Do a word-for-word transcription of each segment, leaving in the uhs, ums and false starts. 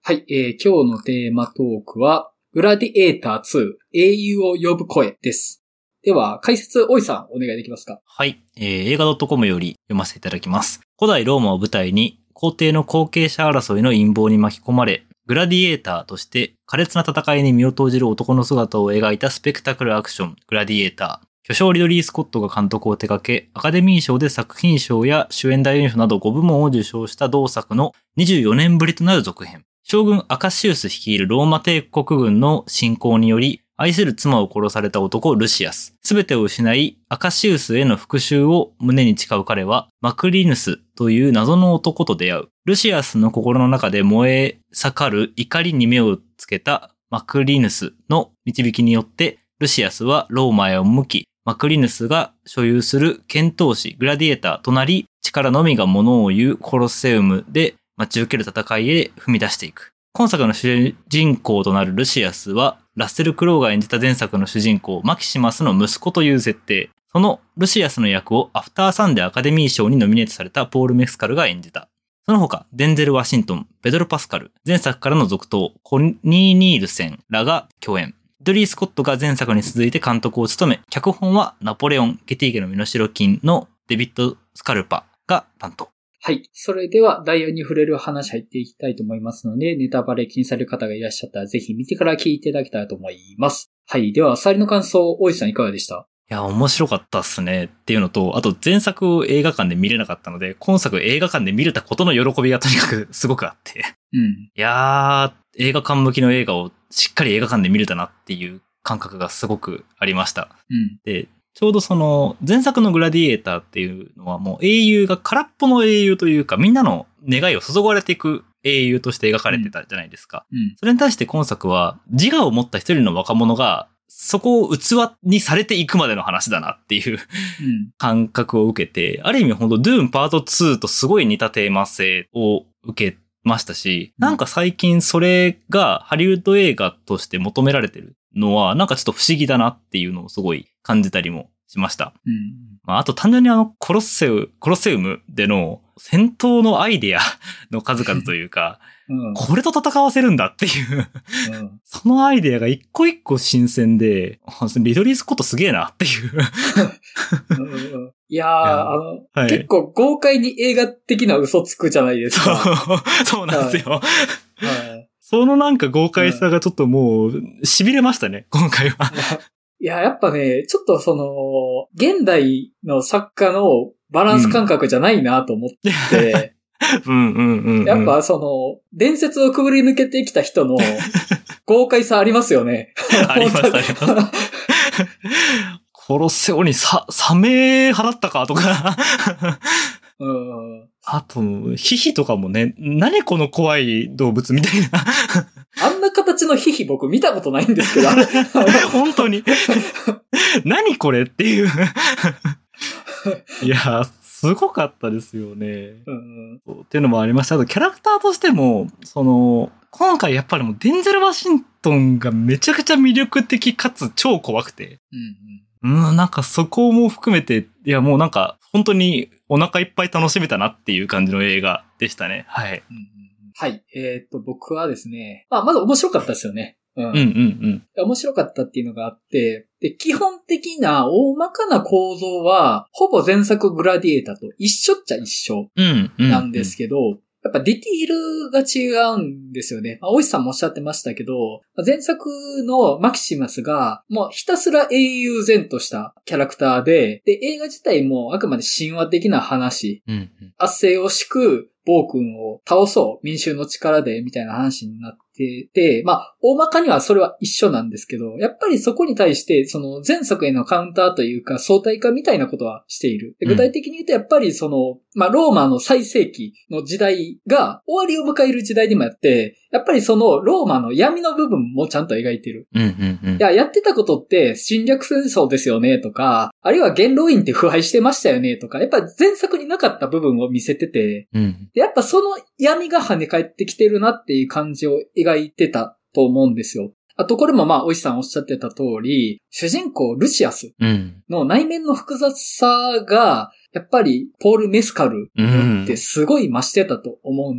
はい、えー、今日のテーマトークは、グラディエーターツー、英雄を呼ぶ声です。では、解説、大井さん、お願いできますか？ はい、えー、映画 .com より読ませていただきます。古代ローマを舞台に、皇帝の後継者争いの陰謀に巻き込まれ、グラディエーターとして苛烈な戦いに身を投じる男の姿を描いたスペクタクルアクション、グラディエーター。巨匠リドリー・スコットが監督を手掛け、アカデミー賞で作品賞や主演男優賞などご部門を受賞した同作のにじゅうよねんぶりとなる続編。将軍アカシウス率いるローマ帝国軍の侵攻により、愛する妻を殺された男ルシアス。すべてを失い、アカシウスへの復讐を胸に誓う彼は、マクリヌスという謎の男と出会う。ルシアスの心の中で燃え盛る怒りに目をつけたマクリヌスの導きによって、ルシアスはローマへ向き、マクリヌスが所有する剣闘士グラディエーターとなり、力のみが物を言うコロッセウムで待ち受ける戦いへ踏み出していく。今作の主人公となるルシアスは、ラッセル・クロウが演じた前作の主人公マキシマスの息子という設定。そのルシアスの役をアフターサンでアカデミー賞にノミネートされたポール・メスカルが演じた。その他、デンゼル・ワシントン、ペドロ・パスカル、前作からの続投、コニー・ニールセンらが共演。リドリー・スコットが前作に続いて監督を務め、脚本はナポレオン、ゲティーゲの身代金のデビッド・スカルパが担当。 はい。それでは、内容に触れる話入っていきたいと思いますので、ネタバレ気にされる方がいらっしゃったら、ぜひ見てから聞いていただきたいと思います。はい。では、サリの感想、大石さんいかがでした？ いや、面白かったっすね。っていうのと、あと前作を映画館で見れなかったので、今作映画館で見れたことの喜びがとにかくすごくあって。 うん。 いやー、映画館向きの映画をしっかり映画館で見れたなっていう感覚がすごくありました。 うん。 で、ちょうどその前作のグラディエーターっていうのはもう英雄が空っぽの英雄というかみんなの願いを注がれていく英雄として描かれてたじゃないですか。 うんうん、 それに対して今作は自我を持った一人の若者がそこを器にされていくまでの話だなっていう、うん、感覚を受けて、ある意味本当ドゥーンパートツーとすごい似たテーマ性を受けましたし、なんか最近それがハリウッド映画として求められてるのはなんかちょっと不思議だなっていうのをすごい感じたりもしました。 うんまあ、あと単純にあのコロッセウ、コロッセウムでの戦闘のアイデアの数々というか、うん、これと戦わせるんだっていう、うん、そのアイデアが一個一個新鮮で、リドリー・スコットすげえなっていううんいやー、あの、はい、結構豪快に映画的な嘘つくじゃないですか。 そう、そうなんですよ。はいはい、 そのなんか豪快さがちょっともう、痺れましたね、今回は。 いや、やっぱね、ちょっとその、現代の作家のバランス感覚じゃないなと思って、 うんうんうんうん、 やっぱその、伝説をくぐり抜けてきた人の豪快さありますよね。 ありますあります。コロッセオにさ、サメ払ったかとか。 うん、 あと、ヒヒとかもね、何この怖い動物みたいな。 あんな形のヒヒ僕見たことないんですけど。 本当に。何これっていう。いや、すごかったですよね。 うんうん、 っていうのもありました。あとキャラクターとしても、その、今回やっぱりもうデンゼル・ワシントンがめちゃくちゃ魅力的かつ超怖くて。 うんうん、 うん、なんかそこも含めて、いやもうなんか本当にお腹いっぱい楽しめたなっていう感じの映画でしたね。はい。 うんうん、はい。えっと、僕はですね、まあ、まず面白かったですよね。 うん、うん、うんうん。 面白かったっていうのがあって、で、基本的な大まかな構造は、ほぼ前作グラディエーターと一緒っちゃ一緒なんですけど、うんうんうん、やっぱディティールが違うんですよね。まあ、大石さんもおっしゃってましたけど、前作のマキシマスが、もうひたすら英雄前としたキャラクターで、で、映画自体もあくまで神話的な話、 うんうん、 圧政を敷く暴君を倒そう、民衆の力で、みたいな話になってて、まあ、大まかにはそれは一緒なんですけど、やっぱりそこに対して、その前作へのカウンターというか、相対化みたいなことはしている。で具体的に言うと、やっぱりその、まあ、ローマの最盛期の時代が終わりを迎える時代でもあって、やっぱりそのローマの闇の部分もちゃんと描いてる。 うんうんうん、いや、やってたことって侵略戦争ですよねとか、あるいは元老院って腐敗してましたよねとか、やっぱ前作になかった部分を見せてて、 うん、 でやっぱその闇が跳ね返ってきてるなっていう感じを描いてたと思うんですよ。あとこれもまあ、おいしさんおっしゃってた通り、主人公ルシアスの内面の複雑さが、やっぱりポール・メスカルってすごい増してたと思うん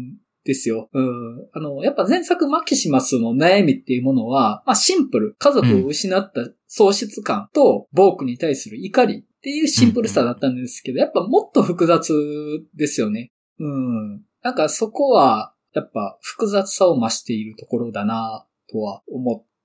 ですよ。うん。あの、やっぱ前作マキシマスの悩みっていうものは、まあシンプル。家族を失った喪失感と、ボークに対する怒りっていうシンプルさだったんですけど、やっぱもっと複雑ですよね。うん。なんかそこは、やっぱ複雑さを増しているところだなとは思って、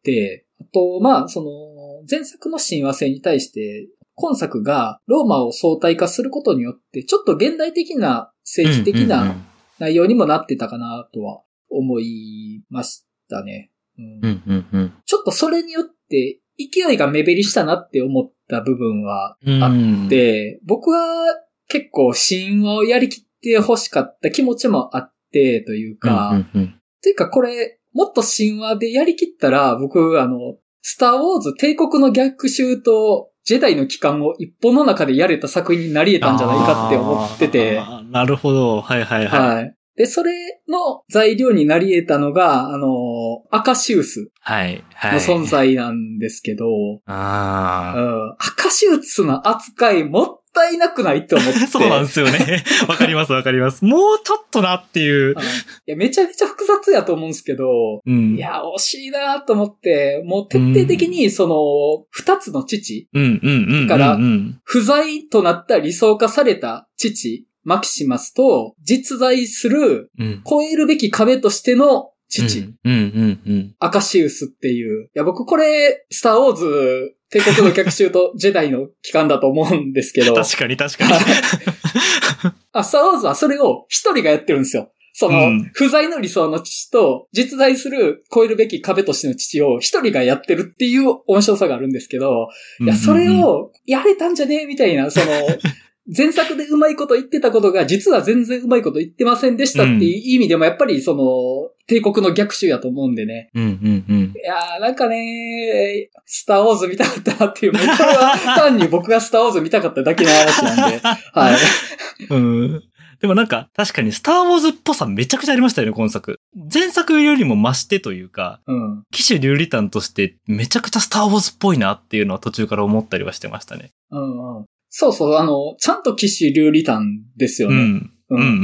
あと、まあ、その、前作の親和性に対して、今作がローマを相対化することによって、ちょっと現代的な政治的な内容にもなってたかなとは思いましたね。うんうんうんうん、 ちょっとそれによって勢いが目減りしたなって思った部分はあって、うん、僕は結構神話をやりきって欲しかった気持ちもあってというか、 うんうんうん、 ていうかこれもっと神話でやりきったら僕あの、スターウォーズ帝国の逆襲とジェダイの帰還を一本の中でやれた作品になり得たんじゃないかって思ってて。 なるほど。はいはいはい。 はい。で、それの材料になり得たのが、あの、アカシウスの存在なんですけど、はいはい、 あうん、アカシウスの扱いもったいなくないって思って。 そうなんですよね。わかりますわかります。もうちょっとなっていう。 いや、めちゃめちゃ複雑やと思うんですけど、 うん、 いや、惜しいなと思って、もう徹底的にその、二つの父から、不在となった理想化された父、マキシマスと実在する、超えるべき壁としての父、アカシウスっていう。いや、僕これ、スターウォーズ、帝国の逆襲とジェダイの帰還だと思うんですけど。 確かに確かに。 あ、スターウォーズはそれを一人がやってるんですよ。その、うん、不在の理想の父と、実在する超えるべき壁としての父を一人がやってるっていう面白さがあるんですけど、いや、それをやれたんじゃねえみたいな、その、前作でうまいこと言ってたことが、実は全然うまいこと言ってませんでしたっていう意味でも、やっぱりその、帝国の逆襲やと思うんでね。 うんうんうん、いやー、なんかね、スターウォーズ見たかったなっていう、もうこれは単に僕がスターウォーズ見たかっただけの話なんで、はい。 うんでもなんか、確かにスターウォーズっぽさめちゃくちゃありましたよね、今作。前作よりも増してというか、 うん、 騎士リュウリタンとしてめちゃくちゃスターウォーズっぽいなっていうのは途中から思ったりはしてましたね。 うんうん、そうそう、あの、ちゃんと騎士リュウリタンですよね。 うんうんうんうん。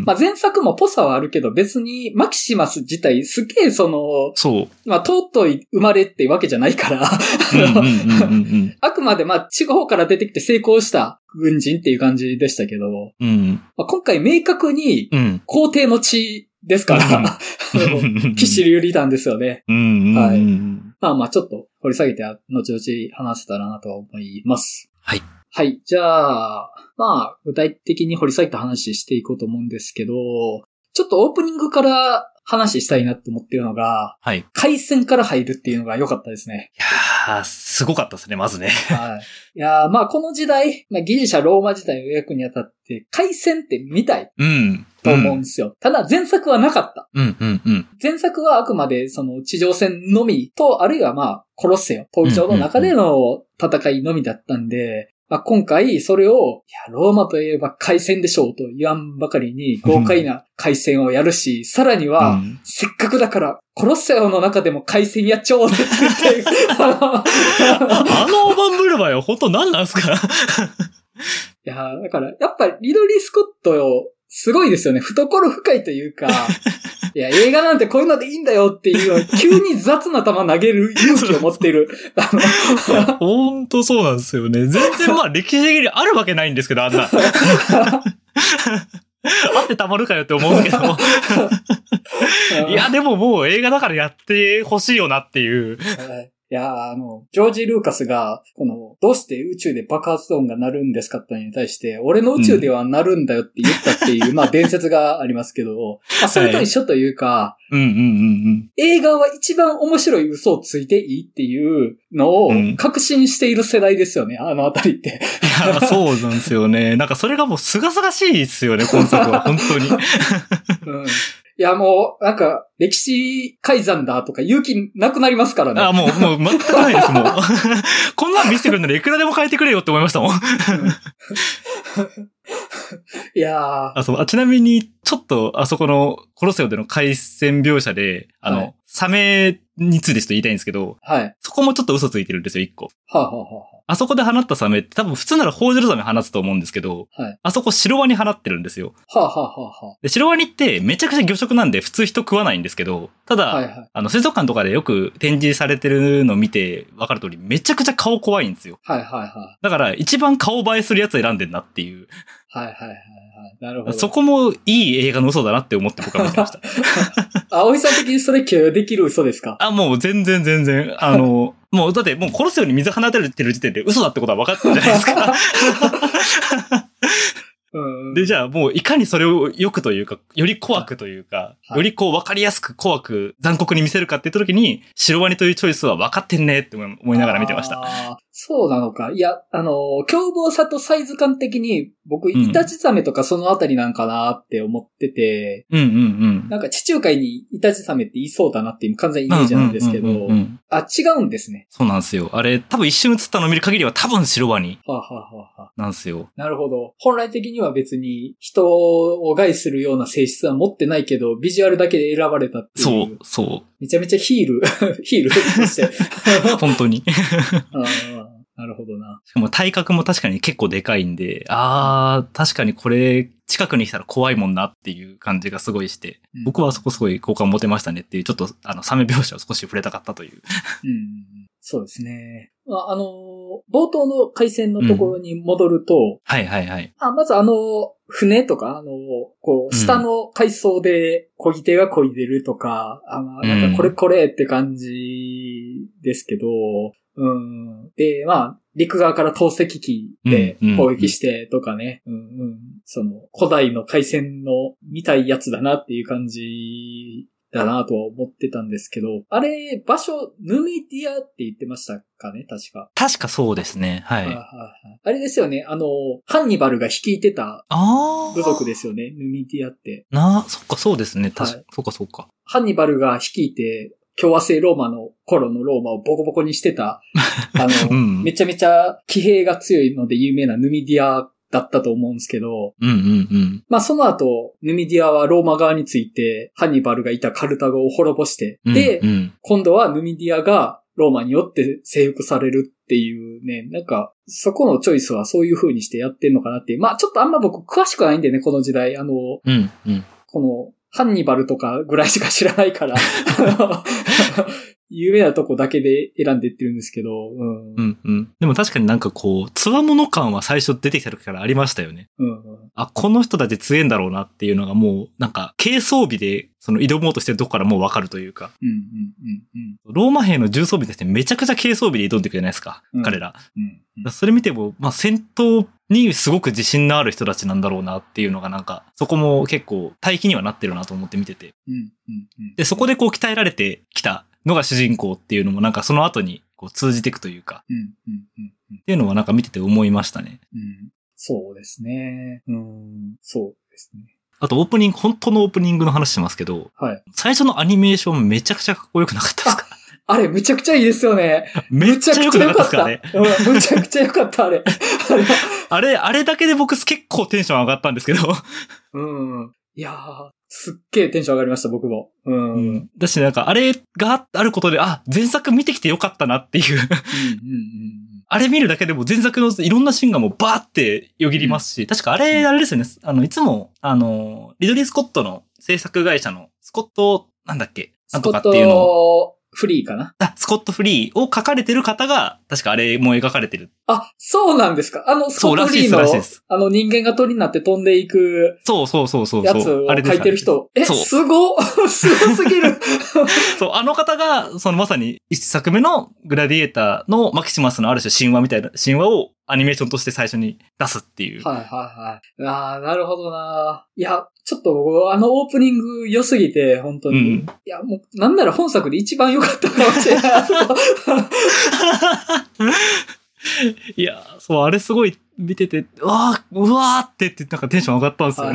まあ、前作もぽさはあるけど、別にマキシマス自体すげえその、 そう。 まあ、尊い生まれってわけじゃないから、あくまでまあ、地方から出てきて成功した軍人っていう感じでしたけど、 うんまあ、今回明確に皇帝の血ですから、うん、騎士リュウリタンですよね。 うんうんうん、 はい。まあまあ、ちょっと掘り下げて後々話せたらなとは思います。 はい。 はい。じゃあ、まあ、具体的に掘り下げた話していこうと思うんですけど、ちょっとオープニングから話したいなと思ってるのが、 はい。 海戦から入るっていうのが良かったですね。 いやー、すごかったですね、まずね。 はい。いやー、まあこの時代、まあ、ギリシャ、ローマ時代を描くにあたって、海戦って見たい。 うん。 と思うんですよ。うん、ただ前作はなかった。 うんうんうん。 前作はあくまでその地上戦のみと、あるいはまあ、コロッセオ、闘技場の中での戦いのみだったんで、まあ、今回それを、いや、ローマといえば海戦でしょうと言わんばかりに豪快な海戦をやるし、うん、さらには、うん、せっかくだからコロッセオの中でも海戦やっちゃおうって言って。 あの大盤振る舞いは本当何なんすかいや、だからやっぱりリドリー・スコットよ、すごいですよね。懐深いというか、いや、映画なんてこういうのでいいんだよっていう、急に雑な球投げる勇気を持っている。 ほんとそうなんですよね。全然まあ歴史的にあるわけないんですけど、あんな。あってたまるかよって思うんですけど。いや、でももう映画だからやってほしいよなっていう。 いや、あの、ジョージ・ルーカスが、この、どうして宇宙で爆発音が鳴るんですかってのに対して、俺の宇宙では鳴るんだよって言ったっていう、うん、まあ伝説がありますけど、まあそれと一緒というか、 はい、うんうんうんうん、 映画は一番面白い嘘をついていいっていうのを確信している世代ですよね、うん、あのあたりって。 いや、そうなんですよね。なんかそれがもう清々しいですよね、今作は、本当に。 うんいや、もう、なんか、歴史改ざんだとか勇気なくなりますからね。 あ、もう、もう、全くないです、もう。こんなん見せてくれるならいくらでも変えてくれよって思いましたもん。いいやー。 あ、そう、あ、ちなみに、ちょっと、あそこの、コロセオでの海戦描写で、あの、はい、サメについてちょっと言いたいんですけど、 はい。 そこもちょっと嘘ついてるんですよ、一個。 はあ、はあはあ、 あそこで放ったサメって多分普通ならホウジロザメ放つと思うんですけど、 はい、 あそこシロワニ放ってるんですよ。 はあ、はあはあ、 で、シロワニってめちゃくちゃ魚食なんで普通人食わないんですけど、ただ、はいはい、あの、水族館とかでよく展示されてるのを見て分かる通り、めちゃくちゃ顔怖いんですよ。 はいはいはい。 だから一番顔映えするやつ選んでんなっていう。 はいはいはいはい。なるほど。 そこもいい映画の嘘だなって思って僕は見てました。 葵さん的にそれ許容できる嘘ですか？ あ、もう全然全然。あの、もうだってもう殺すように水放たれてる時点で嘘だってことは分かったじゃないですか。 うん、 で、じゃあもういかにそれを良くというか、より怖くというか、はい、よりこう分かりやすく怖く残酷に見せるかって言った時に、シロワニというチョイスは分かってんねって思いながら見てました。 あ、そうなのか。いや、あの、凶暴さとサイズ感的に、僕、イタチザメとかそのあたりなんかなって思ってて、 うんうんうん。 なんか地中海にイタチザメっていそうだなっていう完全イメージなんですけど、あ、違うんですね。 そうなんですよ。あれ、多分一瞬映ったのを見る限りは多分シロワニ。 はあ、はあはあ、 なんですよ。 なるほど。本来的には別に人を害するような性質は持ってないけど、ビジュアルだけで選ばれたっていう。 そう、そう。 めちゃめちゃヒール、ヒールとして。 本当に。 あ、なるほどな。 しかも体格も確かに結構でかいんで、あー、確かにこれ近くに来たら怖いもんなっていう感じがすごいして、うん、僕はそこすごい好感持てましたねっていう、ちょっとあのサメ描写を少し触れたかったという。 うん、そうですね。まあ、あの、冒頭の海戦のところに戻ると、うん、 はいはいはい。 あ、まずあの、船とか、あの、こう、下の海藻で漕ぎ手が漕いでるとか、うん、あなんかこれこれって感じですけど、うん。で、まあ、陸側から投石機で攻撃してとかね、うんうん、その、古代の海戦の見たいやつだなっていう感じだなとは思ってたんですけど、あれ、場所、ヌミディアって言ってましたかね、確か。 確かそうですね、はい。 あ, あれですよね、あの、ハンニバルが率いてた部族ですよね、ヌミディアって。 なあ、そっかそうですね、確か、はい、そっかそっか。 ハンニバルが率いて、共和制ローマの頃のローマをボコボコにしてた、あの、うん、めちゃめちゃ騎兵が強いので有名なヌミディアだったと思うんですけど、 うんうんうん、 まあその後、ヌミディアはローマ側について、ハンニバルがいたカルタゴを滅ぼして、うんうん、で、今度はヌミディアがローマによって征服されるっていうね、なんか、そこのチョイスはそういう風にしてやってんのかなっていう。まあちょっとあんま僕詳しくないんでね、この時代。あの、 うんうん、 この、ハンニバルとかぐらいしか知らないから、有名なとこだけで選んでいってるんですけど、うん。 うんうん。でも確かになんかこう、強者感は最初出てきた時からありましたよね。 うんうん、 あ、この人たち強いんだろうなっていうのがもう、なんか、軽装備で、その挑もうとしてるとこからもうわかるというか。 うんうんうんうん、 ローマ兵の重装備としてめちゃくちゃ軽装備で挑んでいくじゃないですか、うん、彼ら。 うんうん、 それ見ても、まあ戦闘にすごく自信のある人たちなんだろうなっていうのがなんか、そこも結構対比にはなってるなと思って見てて。 うんうんうん、 で、そこでこう鍛えられてきたのが主人公っていうのもなんかその後にこう通じていくというか、 うんうんうんうん、 っていうのはなんか見てて思いましたね。 うん、そうですね。うん、そうですね。 あとオープニング、本当のオープニングの話しますけど、 はい、 最初のアニメーションめちゃくちゃかっこよくなかったですか？ あれ、めちゃくちゃいいですよね。 めっちゃ良くなかったですかね。 うん、めちゃくちゃ良かった、あれ。 あれ、あれだけで僕結構テンション上がったんですけど。 うん。いやー、すっげーテンション上がりました、僕も。うん。うん、 だし、なんか、あれがあることで、あ、前作見てきてよかったなっていう。うんうんうん、あれ見るだけでも前作のいろんなシーンがもうバーってよぎりますし、うん、確かあれ、あれですよね。あの、いつも、あの、リドリー・スコットの制作会社の、スコット、なんだっけ、なんとかっていうのを。 フリーかなあ、スコット・フリーを書かれてる方が、確かあれも描かれてる。 あ、そうなんですか。あの、スコット・フリーの、あの人間が鳥になって飛んでいく。 そうそうそうそう。 やつを書いてる人。え、すごすごすぎる。 そう、あの方が、そのまさに一作目のグラディエーターのマキシマスのある種神話みたいな、神話をアニメーションとして最初に出すっていう。 はいはいはい。ああ、なるほどな。いや、ちょっと僕、あのオープニング良すぎて、本当に。うん、いや、もう、なんなら本作で一番良かったかもしれない。 いや、そう、あれすごい見てて、うわー、うわーってってなんかテンション上がったんですよね。はいはい、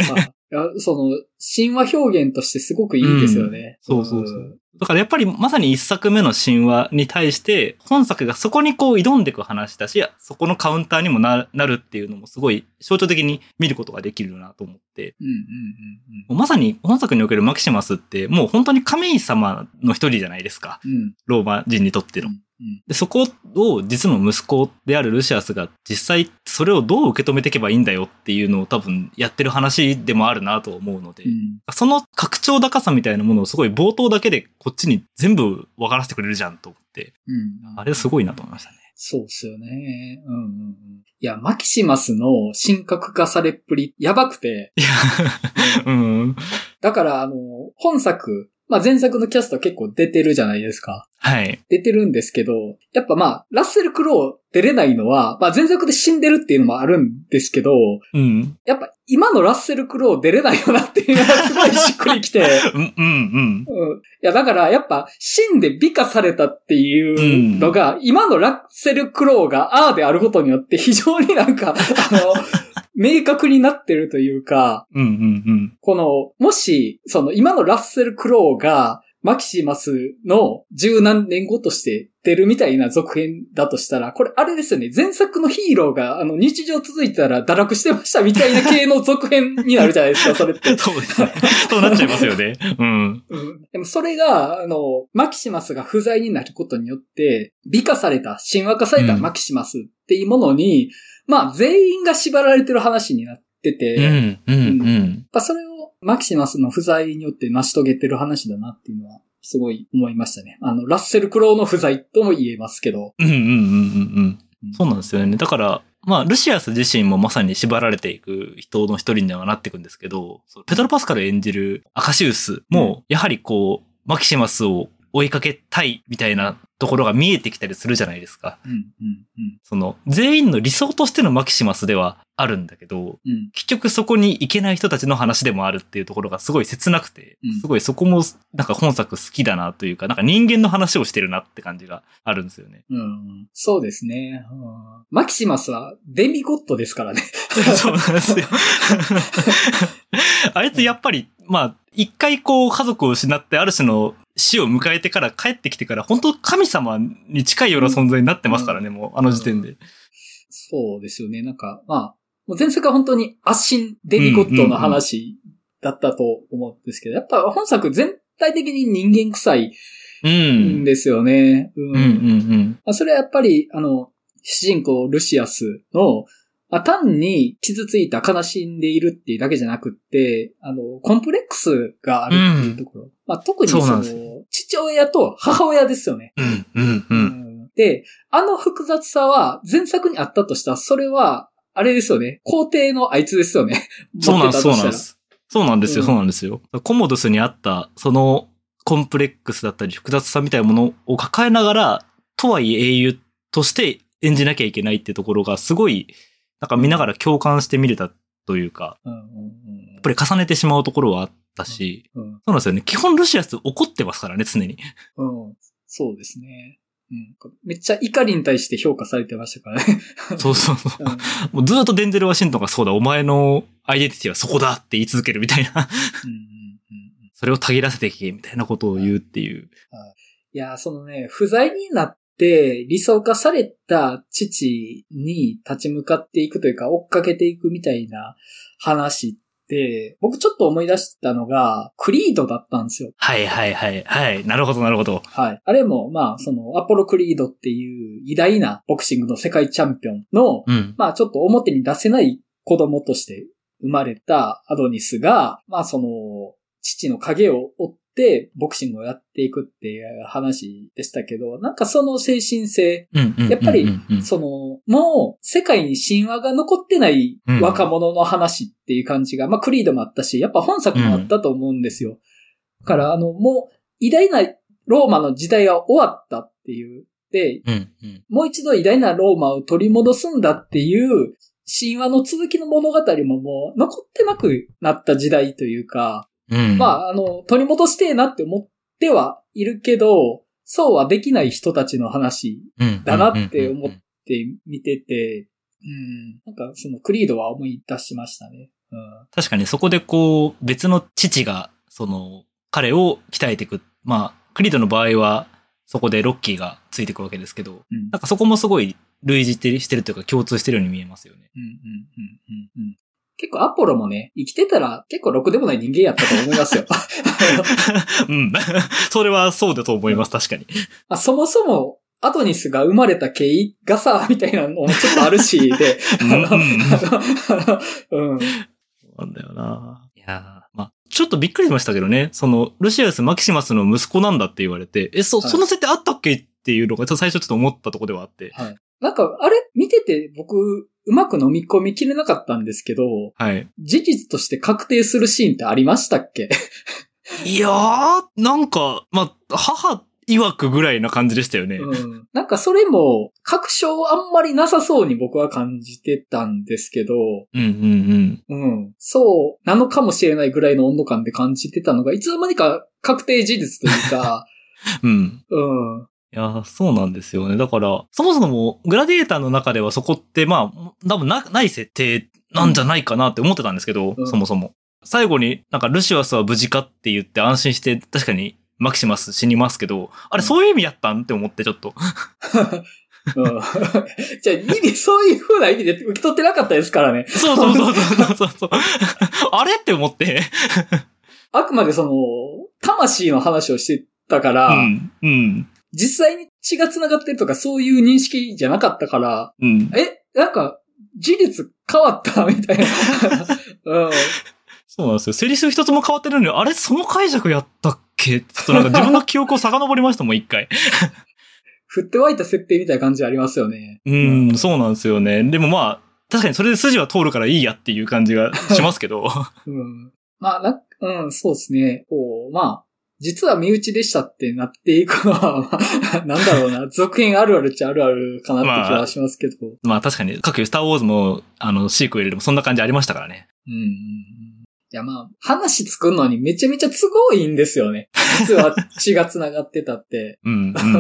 いや、その、神話表現としてすごくいいですよね。 うん、そうそうそう。だからやっぱりまさに一作目の神話に対して、本作がそこにこう挑んでいく話だし、そこのカウンターにも な, なるっていうのもすごい象徴的に見ることができるなと思って。 うんうんうんうん、 まさに本作におけるマキシマスってもう本当に神様の一人じゃないですか。うん、ローマ人にとっての。うんうん、でそこを実の息子であるルシアスが実際それをどう受け止めていけばいいんだよっていうのを多分やってる話でもあるなと思うので、うん、その拡張高さみたいなものをすごい冒頭だけでこっちに全部分からせてくれるじゃんと思って、うん、あれすごいなと思いましたね。 そうっすよね。うんうんうん。いや、マキシマスの神格化されっぷりやばくて。いや、うん。だからあの、本作、まあ前作のキャスト結構出てるじゃないですか。 はい。 出てるんですけど、やっぱまあ、ラッセル・クロウ出れないのは、まあ前作で死んでるっていうのもあるんですけど、うん。やっぱ今のラッセル・クロウ出れないよなっていうのがすごいしっくりきて。うんうんうん。うん。いやだからやっぱ死んで美化されたっていうのが、うん、今のラッセル・クロウがああであることによって非常になんか、あの、明確になってるというか、うんうんうん、この、もし、その今のラッセル・クロウが、マキシマスの十何年後として出るみたいな続編だとしたら、これあれですよね、前作のヒーローがあの日常続いたら堕落してましたみたいな系の続編になるじゃないですか、それって。 そうですね。そうなっちゃいますよね。うん。 うん、でもそれが、あの、マキシマスが不在になることによって、美化された、神話化されたマキシマスっていうものに、うん、まあ全員が縛られてる話になってて、うん、うん、うん。うん、それをマキシマスの不在によって成し遂げてる話だなっていうのは、すごい思いましたね。あの、ラッセル・クロウの不在とも言えますけど。 うんうんうんうんうん。そうなんですよね。だから、まあ、ルシアス自身もまさに縛られていく人の一人にはなっていくんですけど、ペトロ・パスカル演じるアカシウスも、やはりこう、マキシマスを追いかけたいみたいなところが見えてきたりするじゃないですか。うんうんうん、その全員の理想としてのマキシマスではあるんだけど、うん、結局そこに行けない人たちの話でもあるっていうところがすごい切なくて、うん、すごいそこもなんか本作好きだなというか、なんか人間の話をしてるなって感じがあるんですよね。 うん、そうですね、うん。マキシマスはデミゴッドですからね。 そうなんですよ。あいつやっぱり、まあ、一回こう家族を失ってある種の死を迎えてから帰ってきてから本当神様に近いような存在になってますからね、うん、もうあの時点で、うん。そうですよね。なんか、まあ、もう前作は本当にアッシン・デミゴッドの話だったと思うんですけど、やっぱ本作全体的に人間臭いんですよね。うん。うんうんうん、まあ、それはやっぱり、あの、主人公ルシアスの、まあ、単に傷ついた悲しんでいるっていうだけじゃなくって、あの、コンプレックスがあるっていうところ。うん、まあ、特にその、父親と母親ですよね。うんうんうん、で、あの複雑さは前作にあったとしたら、それは、あれですよね。皇帝のあいつですよね。 そうなんです、そうなんです。そうなんですよ、うん、そうなんですよ。コモドスにあった、そのコンプレックスだったり複雑さみたいなものを抱えながら、とはいえ英雄として演じなきゃいけないってところがすごい、なんか見ながら共感して見れたというか、うんうんうん、やっぱり重ねてしまうところはあったし、うんうん、そうなんですよね。基本ルシアス怒ってますからね、常に。 うん、そうですね。うん、めっちゃ怒りに対して評価されてましたからね。 そうそうそう。うん、もうずっとデンゼル・ワシントンがそうだ、お前のアイデンティティはそこだって言い続けるみたいな。うんうんうん、それをたぎらせていけみたいなことを言うっていう。 いや、そのね、不在になって理想化された父に立ち向かっていくというか追っかけていくみたいな話で、僕ちょっと思い出したのが、クリードだったんですよ。 はいはいはい。はい。なるほどなるほど。 はい。あれも、まあ、その、アポロクリードっていう偉大なボクシングの世界チャンピオンの、うん、まあちょっと表に出せない子供として生まれたアドニスが、まあその、父の影を追ってボクシングをやっていくっていう話でしたけど、なんかその精神性、やっぱりそのもう世界に神話が残ってない若者の話っていう感じが、まあクリードもあったし、やっぱ本作もあったと思うんですよ。だからあのもう偉大なローマの時代が終わったっていうで、もう一度偉大なローマを取り戻すんだっていう神話の続きの物語ももう残ってなくなった時代というか、うん、まあ、あの、取り戻してえなって思ってはいるけど、そうはできない人たちの話だなって思って見てて、うん、なんかそのクリードは思い出しましたね。 うん、 確かにそこでこう、別の父が、その、彼を鍛えていく。まあ、クリードの場合は、そこでロッキーがついていくわけですけど、 うん、 なんかそこもすごい類似してるというか共通してるように見えますよね。 うんうんうんうん、結構アポロもね、生きてたら結構ろくでもない人間やったと思いますよ。 うん。それはそうだと思います、確かに。 まあ、そもそも、アドニスが生まれた経緯がさ、みたいなのもちょっとあるし、で、 うんうん、 うん。 そうなんだよな。いやまあ、ちょっとびっくりしましたけどね。その、ルシアス・マキシマスの息子なんだって言われて、え、そ、はい、その設定あったっけっていうのが、最初ちょっと思ったところではあって。 はい。なんか、あれ、見てて僕、うまく飲み込みきれなかったんですけど、 はい。 事実として確定するシーンってありましたっけ？ いやー、なんか、まあ、母、曰くぐらいな感じでしたよね。 うん。なんかそれも、確証あんまりなさそうに僕は感じてたんですけど、 うんうんうん。うん。そうなのかもしれないぐらいの温度感で感じてたのが、いつの間にか確定事実というか、 うん。 うん。 いや、そうなんですよね。だから、そもそも、グラディエーターの中ではそこって、まあ、多分な、ない設定なんじゃないかなって思ってたんですけど、うん、そもそも。最後になんかルシウスは無事かって言って安心して、確かにマキシマス死にますけど、あれそういう意味やったんって思ってちょっと。 うん、じゃあ意味、そういう風な意味で受け取ってなかったですからね。 そうそうそうそうそうそう。あれって思って。 あくまでその、魂の話をしてたから、 うん、うん。 実際に血が繋がってるとかそういう認識じゃなかったから、 うん、 え、なんか、事実変わったみたいな。うん、 そうなんですよ。セリフ一つも変わってるのに、あれその解釈やったっけちょっとなんか自分の記憶を遡りましたもん、一回。 振って湧いた設定みたいな感じありますよね。 うん、うん、そうなんですよね。でもまあ、確かにそれで筋は通るからいいやっていう感じがしますけど。 うん、まあな、うん、そうですね。こう、まあ、実は身内でしたってなっていくのは、まあ、なんだろうな、続編あるあるっちゃあるあるかなって気はしますけど。まあ、まあ確かに、各スターウォーズも、あの、シークエルでもそんな感じありましたからね。 うんうんうん。いやまあ、話作るのにめちゃめちゃ都合いいんですよね。実は血が繋がってたって。 うんうんうん、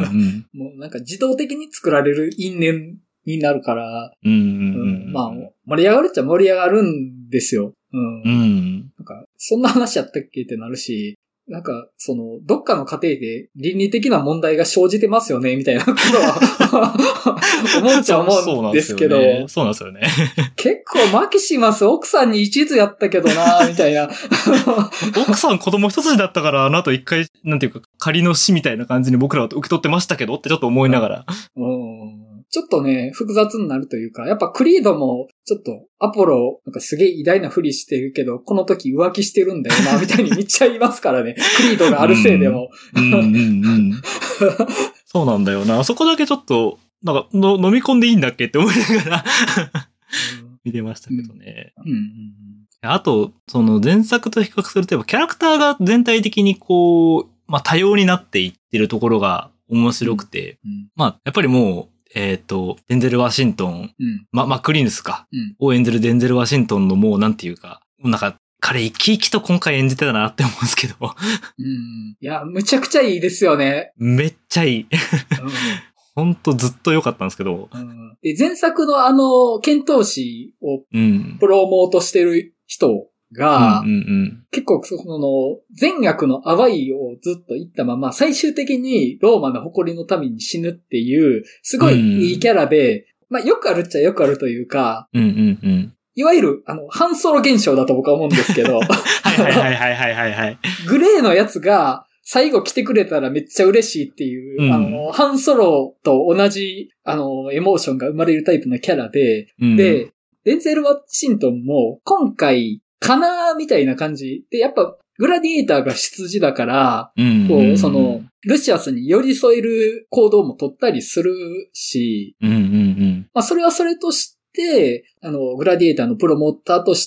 もうなんか自動的に作られる因縁になるから、 うんうんうんうん、 まあ、盛り上がるっちゃ盛り上がるんですよ。うん。 うん、 なんか、そんな話やったっけってなるし、なんか、その、どっかの家庭で倫理的な問題が生じてますよね、みたいなことは思っちゃ思うんですけど。 そうなんですよね。 結構マキシマス奥さんに一途やったけどな、みたいな。 奥さん子供一筋だったから、あの後一回、なんていうか、仮の死みたいな感じに僕らは受け取ってましたけどってちょっと思いながら。 うんちょっとね、複雑になるというか、やっぱクリードも、ちょっと、アポロ、なんかすげえ偉大なふりしてるけど、この時浮気してるんだよな、みたいにめっちゃ言いますからね。クリードがあるせいでも。 うんうんうんうん、そうなんだよな。あそこだけちょっと、なんかの、飲み込んでいいんだっけって思いながら見てましたけどね。 うんうんうん、 あと、その前作と比較すると、キャラクターが全体的にこう、まあ多様になっていってるところが面白くて、 うんうん、 まあやっぱりもう、えっ、ー、と、デンゼル・ワシントン、 うん、 ま、マクリーヌスか、 うん、 を演じるデンゼル・ワシントンのもうなんていうか、なんか、彼生き生きと今回演じてたなって思うんですけど。 うん。いや、むちゃくちゃいいですよね。 めっちゃいい。うん、ほんとずっと良かったんですけど。 うん、で前作のあの、剣闘士をプロモートしてる人が、 うんうんうん、 結構その、善悪の淡いをずっと言ったまま、最終的にローマの誇りのために死ぬっていう、すごいいいキャラで、うん、まあよくあるっちゃよくあるというか、 うんうんうん、 いわゆる、あの、ハンソロ現象だと僕は思うんですけど、はいはいはいはいはいはい、はい。 グレーのやつが、最後来てくれたらめっちゃ嬉しいっていう、うん、あの、ハンソロと同じ、あの、エモーションが生まれるタイプのキャラで、うん、で、デンゼル・ワシントンも、今回、かなーみたいな感じで、やっぱ、グラディエーターが出自だから、うん、こう、その、ルシアスに寄り添える行動も取ったりするし、 うんうんうん、 まあ、それはそれとして、あの、グラディエーターのプロモーターとして、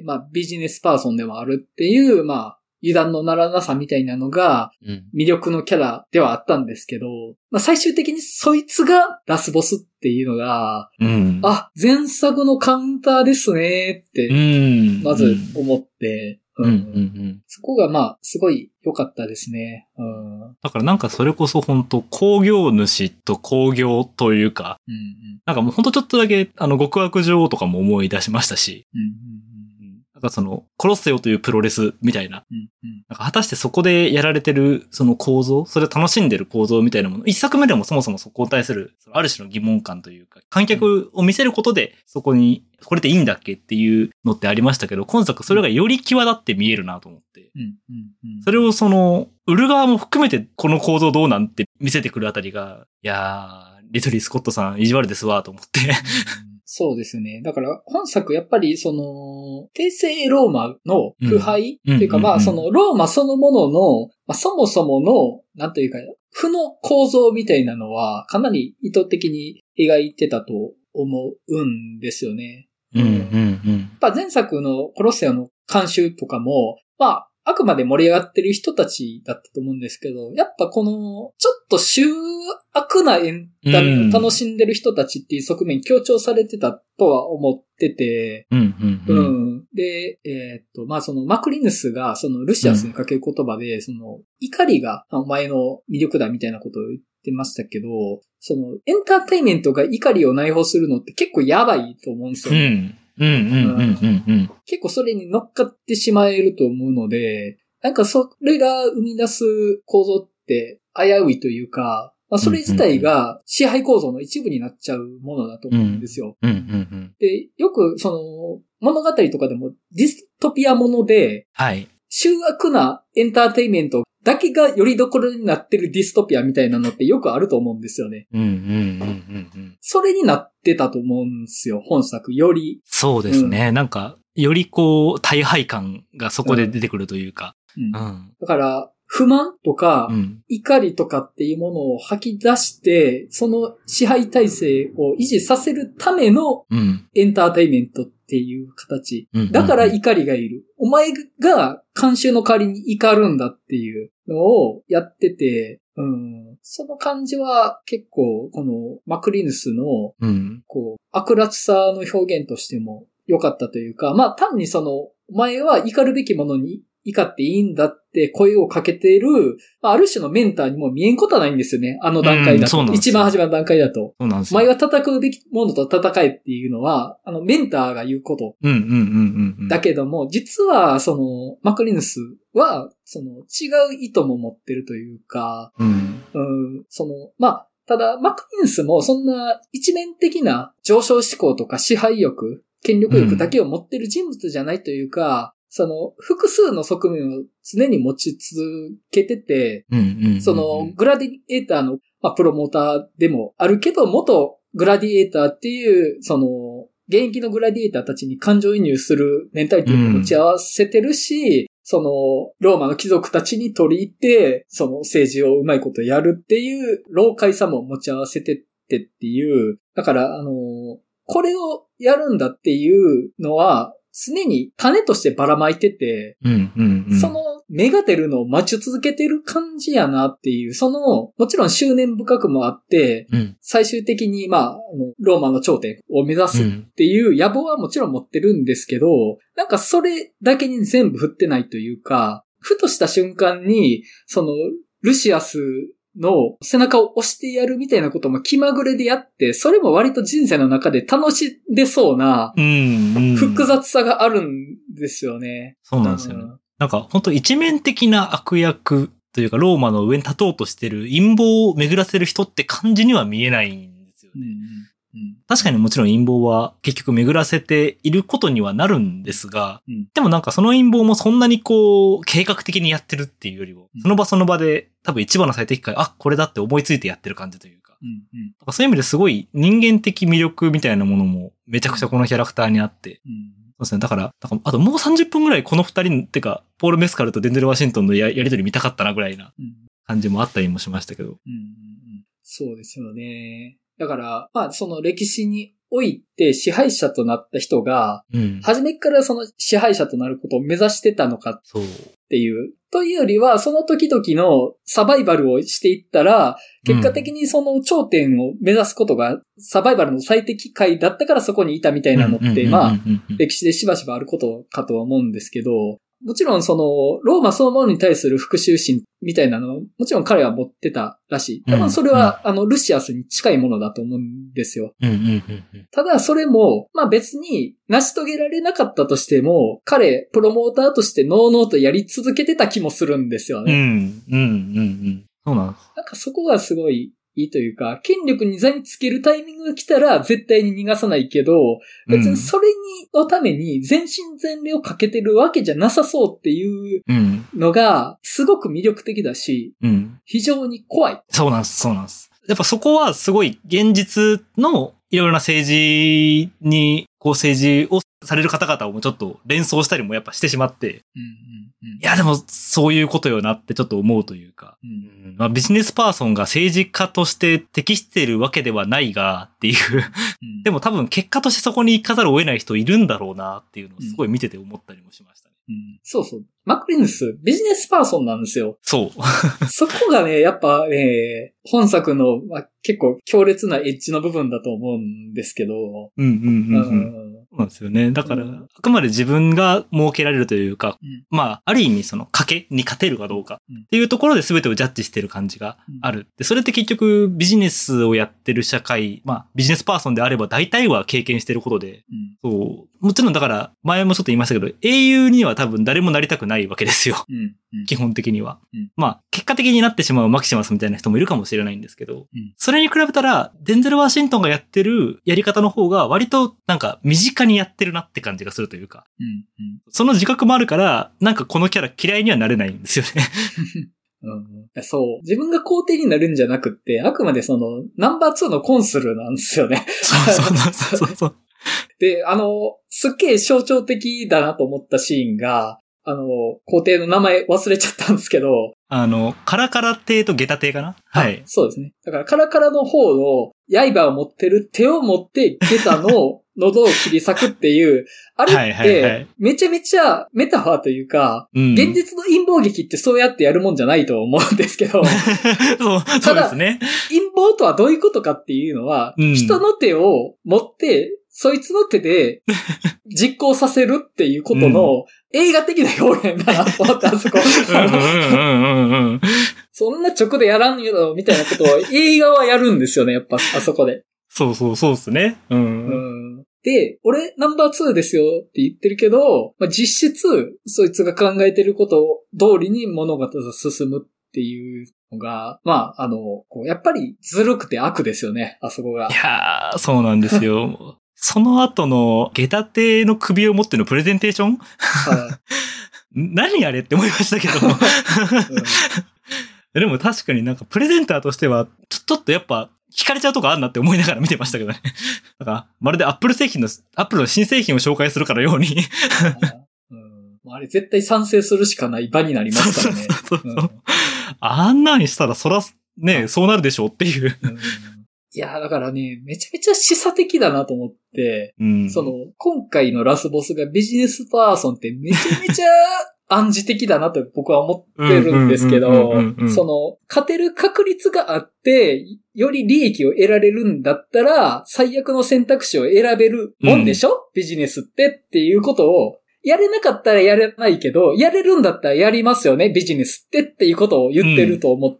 まあ、ビジネスパーソンでもあるっていう、まあ、油断のならなさみたいなのが、魅力のキャラではあったんですけど、まあ、最終的にそいつがラスボスっていうのが、 うん、 あ、前作のカウンターですねって、まず思って、 うんうんうん、 そこがまあ、すごい良かったですね。うん、 だからなんかそれこそ本当工業主と工業というか、 うんうん、 なんかもう本当ちょっとだけあの極悪女王とかも思い出しましたし、 うんうんなんかその、殺せよというプロレスみたいな。 うんうん、 なんか果たしてそこでやられてるその構造、それを楽しんでる構造みたいなもの、一作目でもそもそもそこに対する、ある種の疑問感というか、観客を見せることでそこに、これでいいんだっけっていうのってありましたけど、今作それがより際立って見えるなと思って。 うんうんうん、 それをその、売る側も含めてこの構造どうなんて見せてくるあたりが、いやー、リトリー・スコットさん意地悪ですわと思って。うんそうですね。だから、本作やっぱり、その、帝政ローマの腐敗、うん、というか、まあ、その、ローマそのものの、まあ、そもそもの、なんというか、負の構造みたいなのは、かなり意図的に描いてたと思うんですよね。 うんうんうん。 やっぱ前作のコロッセオの監修とかも、まあ、あくまで盛り上がってる人たちだったと思うんですけど、やっぱこの、ちょっと醜悪なエンタメを楽しんでる人たちっていう側面強調されてたとは思ってて、 うんうんうんうん、で、えー、っと、まあそのマクリヌスがそのルシアスにかける言葉で、うん、その怒りがお前の魅力だみたいなことを言ってましたけど、そのエンターテインメントが怒りを内包するのって結構やばいと思うんですよね。 うんうんうんうんうん。 結構それに乗っかってしまえると思うので、なんかそれが生み出す構造って危ういというか、まあ、それ自体が支配構造の一部になっちゃうものだと思うんですよ。 うんうんうん、 で、よくその物語とかでもディストピアもので、 はい、 醜悪なエンターテインメントだけがよりどころになってるディストピアみたいなのってよくあると思うんですよね。 うんうんうんうんうん。 それになってたと思うんですよ、本作より。 そうですね。うん、なんか、よりこう、大敗感がそこで出てくるというか。 うんうん、だから、不満とか、怒りとかっていうものを吐き出して、その支配体制を維持させるためのエンターテインメントっていう形。だから怒りがいる。お前が慣習の代わりに怒るんだっていうのをやってて、うん、その感じは結構このマクリヌスの、こう、悪辣さの表現としても良かったというか、まあ単にその、お前は怒るべきものに怒っていいんだって声をかけている、ある種のメンターにも見えんことはないんですよね。あの段階だと。一番始まる段階だと。 そうなんですよ。お前は戦うべきものと戦えっていうのは、あのメンターが言うこと。 うんうんうんうんうん。 だけども、実はそのマクリヌスは、その違う意図も持ってるというか、 うん。 うん、その、まあ、ただマクリヌスもそんな一面的な上昇志向とか支配欲、権力欲だけを持ってる人物じゃないというか、うん、その、複数の側面を常に持ち続けてて、 うんうんうんうん、 その、グラディエーターの、まあ、プロモーターでもあるけど、元グラディエーターっていう、その、現役のグラディエーターたちに感情移入するメンタリティを持ち合わせてるし、うん、その、ローマの貴族たちに取り入って、その政治をうまいことやるっていう、老快さも持ち合わせてってっていう、だから、あの、これをやるんだっていうのは、常に種としてばらまいてて、 うんうんうん、 その芽が出るのを待ち続けてる感じやなっていう、その、もちろん執念深くもあって、 うん、 最終的に、まあ、あのローマの頂点を目指すっていう野望はもちろん持ってるんですけど、なんかそれだけに全部振ってないというか、ふとした瞬間に、その、ルシアスの背中を押してやるみたいなことも気まぐれでやって、それも割と人生の中で楽しんでそうな複雑さがあるんですよね。 そうなんですよね。うん、なんか本当一面的な悪役というかローマの上に立とうとしてる陰謀を巡らせる人って感じには見えないんですよね。 うんうん、 確かにもちろん陰謀は結局巡らせていることにはなるんですが、 うん、 でもなんかその陰謀もそんなにこう計画的にやってるっていうよりも、その場その場で多分一番の最適解、あ、これだって思いついてやってる感じというか、 うんうん、 そういう意味ですごい人間的魅力みたいなものもめちゃくちゃこのキャラクターにあって、 うんうんそうですね。だから、なんかあともうさんじゅっぷんぐらいこの二人、ってか、ポール・メスカルとデンゼル・ワシントンのや, やりとり見たかったなぐらいな感じもあったりもしましたけど。 うんうんうん、そうですよね。だから、まあその歴史において支配者となった人が、 うん、 初めからその支配者となることを目指してたのかっていう。というよりは、その時々のサバイバルをしていったら、結果的にその頂点を目指すことがサバイバルの最適解だったからそこにいたみたいなのって、まあ、歴史でしばしばあることかとは思うんですけど、 もちろんその、ローマそのものに対する復讐心みたいなのを、もちろん彼は持ってたらしい。多分それは、うん、あの、ルシアスに近いものだと思うんですよ。 うんうんうんうん、 ただそれも、まあ別に成し遂げられなかったとしても、彼、プロモーターとしてノーノーとやり続けてた気もするんですよね。 うん、うん、うん、うん。そうなんです。 なんかそこがすごい、いいというか、権力に座につけるタイミングが来たら絶対に逃がさないけど、別にそれに、のために全身全霊をかけてるわけじゃなさそうっていうのが、すごく魅力的だし、 うん、 非常に怖い。 そうなんです、そうなんです。やっぱそこはすごい現実のいろいろな政治に、こう政治をされる方々をちょっと連想したりもやっぱしてしまって、うんうんうん、いやでもそういうことよなってちょっと思うというか、うんうんまあ、ビジネスパーソンが政治家として適しているわけではないがっていう、うん、でも多分結果としてそこに行かざるを得ない人いるんだろうなっていうのをすごい見てて思ったりもしましたね。 うん、そうそう。マクリヌス、ビジネスパーソンなんですよ。 そう。 そこがね、やっぱね、本作の、まあ、結構強烈なエッジの部分だと思うんですけど。 うんうんうんうん。そうなんですよね。だから、うん、あくまで自分が設けられるというか、うん、まあ、ある意味その賭けに勝てるかどうかっていうところで全てをジャッジしてる感じがある。で、それって結局ビジネスをやってる社会、まあ、ビジネスパーソンであれば大体は経験してることで、うん、そう。もちろんだから、前もちょっと言いましたけど、英雄には多分誰もなりたくないわけですよ。うんうん、基本的には。うん、まあ、結果的になってしまうマキシマスみたいな人もいるかもしれないんですけど、うん、それに比べたら、デンゼル・ワシントンがやってるやり方の方が割となんか身近にやってるなって感じがするというか、うんうん、その自覚もあるから、なんかこのキャラ嫌いにはなれないんですよね。 うん、そう。自分が皇帝になるんじゃなくって、あくまでその、ナンバーツーのコンスルなんですよね。 そうそうそうそうそう。 で、あの、すっげえ象徴的だなと思ったシーンが、あの、皇帝の名前忘れちゃったんですけど。 あの、カラカラ帝とゲタ帝かなはい。 そうですね。だからカラカラの方の刃を持ってる手を持ってゲタの喉を切り裂くっていう、あれって、めちゃめちゃメタファーというか、うん、現実の陰謀劇ってそうやってやるもんじゃないと思うんですけど。 そう、そうですね。 陰謀とはどういうことかっていうのは、うん、人の手を持って、そいつの手で実行させるっていうことの映画的な表現だなと思ってあそこ。そんな直でやらんよみたいなことを映画はやるんですよね、やっぱあそこで。 そうそうそうですね。うん、 うん。で、俺ナンバーツーですよって言ってるけど、まあ、実質そいつが考えてること通りに物事が進むっていうのが、まあ、あの、こうやっぱりずるくて悪ですよね、あそこが。 いやー、そうなんですよ。その後のゲタ帝の首を持ってのプレゼンテーション、はい、何あれって思いましたけど、うん、でも確かになんかプレゼンターとしてはちょ、ちょっとやっぱ惹かれちゃうとこあるなって思いながら見てましたけどね。だからまるでアップル製品の、アップルの新製品を紹介するかのように、 うん。あれ絶対賛成するしかない場になりますからね。そうそうそうそう、うん、 あんなにしたらそらね、そうなるでしょうっていう。うんいや、だからね、めちゃめちゃ示唆的だなと思って、うん、その、今回のラスボスがビジネスパーソンってめちゃめちゃ暗示的だなと僕は思ってるんですけど、その、勝てる確率があって、より利益を得られるんだったら、最悪の選択肢を選べるもんでしょ、うん、ビジネスってっていうことを、やれなかったらやれないけど、やれるんだったらやりますよね、ビジネスってっていうことを言ってると思って、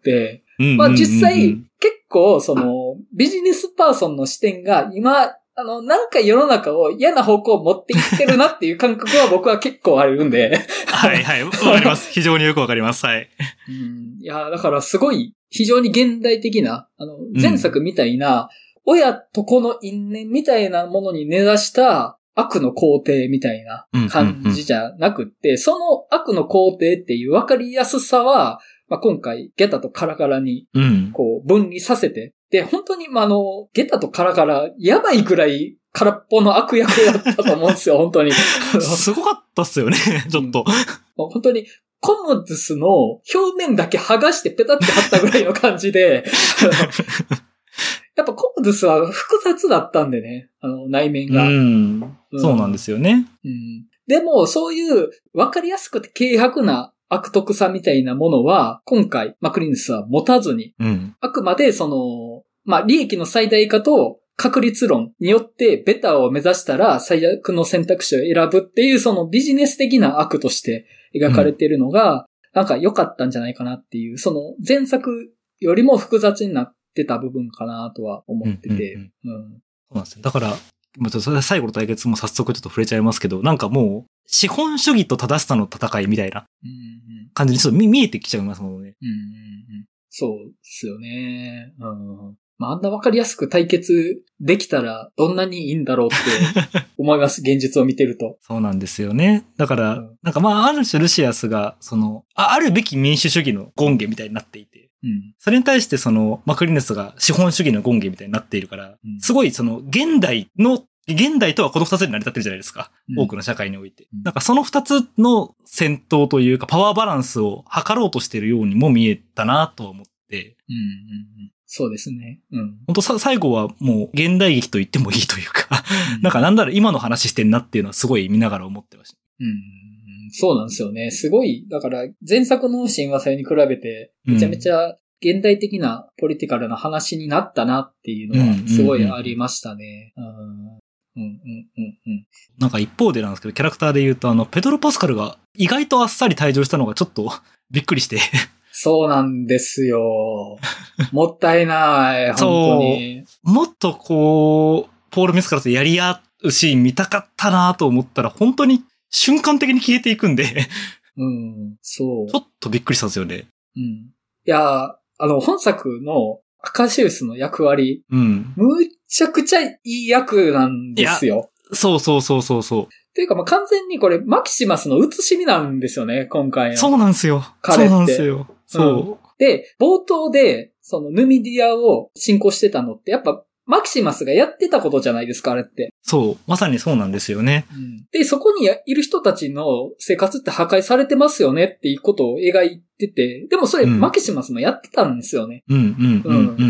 うん、まあ実際、結構その、ビジネスパーソンの視点が今、あの、なんか世の中を嫌な方向を持っていってるなっていう感覚は僕は結構あるんで。 はいはい、わかります。非常によくわかります。はい。 うん、いや、だからすごい、非常に現代的な、あの、前作みたいな、うん、親と子の因縁みたいなものに根ざした悪の皇帝みたいな感じじゃなくって、うんうんうん、その悪の皇帝っていう分かりやすさは、まあ、今回、ゲタとカラカラに、こう、分離させて、うん、で、本当に、まあ、あの、ゲタとカラカラ、やばいぐらい空っぽの悪役だったと思うんですよ、本当に。 すごかったっすよね、ちょっと。 うん、本当に、コムズスの表面だけ剥がしてペタって貼ったぐらいの感じで、やっぱコムズスは複雑だったんでね、あの、内面が。 うん、うん、そうなんですよね。 うん、でも、そういう分かりやすくて軽薄な悪徳さみたいなものは、今回、マクリヌスは持たずに、うん、あくまでその、まあ、利益の最大化と確率論によってベターを目指したら最悪の選択肢を選ぶっていうそのビジネス的な悪として描かれているのが、うん、なんか良かったんじゃないかなっていう、その前作よりも複雑になってた部分かなとは思ってて。うんうんうんうん、 そうなんですよ。だから、もうちょっとそれ最後の対決も早速ちょっと触れちゃいますけど、なんかもう資本主義と正しさの戦いみたいな感じにちょっと 見, 見えてきちゃいますもんね。 うんうんうん、そうですよね。うんまあ、あんなわかりやすく対決できたらどんなにいいんだろうって思います。現実を見てると。 そうなんですよね。だから、うん、なんかまあ、ある種ルシアスが、その、あ、あるべき民主主義の権下みたいになっていて、うん、それに対してその、マクリヌスが資本主義の権下みたいになっているから、うん、すごいその、現代の、現代とはこの二つに成り立ってるじゃないですか。うん、多くの社会において。うん、なんかその二つの戦闘というか、パワーバランスを図ろうとしているようにも見えたなと思って、 うんうんうんそうですね。うん。 本当さ、最後はもう現代劇と言ってもいいというか、うん、なんかなんだろう今の話してんなっていうのはすごい見ながら思ってました。 うん。そうなんですよね。すごい、だから前作の親和性に比べて、めちゃめちゃ現代的なポリティカルな話になったなっていうのはすごいありましたね。うんうんうんうんうんなんか一方でなんですけど、キャラクターで言うとあの、ペドロ・パスカルが意外とあっさり退場したのがちょっとびっくりして。 そうなんですよ。もったいない、本当に。 もっとこう、ポール・メスカルとやり合うシーン見たかったなと思ったら、本当に瞬間的に消えていくんで。 うん、そう。 ちょっとびっくりしたんですよね。 うん。いや、あの、本作のアカシウスの役割、 うん。 むちゃくちゃいい役なんですよ。 そうそうそうそうそう。 っていうか、まあ、完全にこれ、マキシマスの写し身なんですよね、今回の。 そうなんですよ。 彼って。 そうなんですよ。そう、うん。 で、冒頭で、そのヌミディアを進行してたのって、やっぱ、マキシマスがやってたことじゃないですか、あれって。 そう。まさにそうなんですよね。 うん、で、そこにいる人たちの生活って破壊されてますよねっていうことを描いてて、でもそれ、うん、マキシマスもやってたんですよね。 うんうんうんうんうん。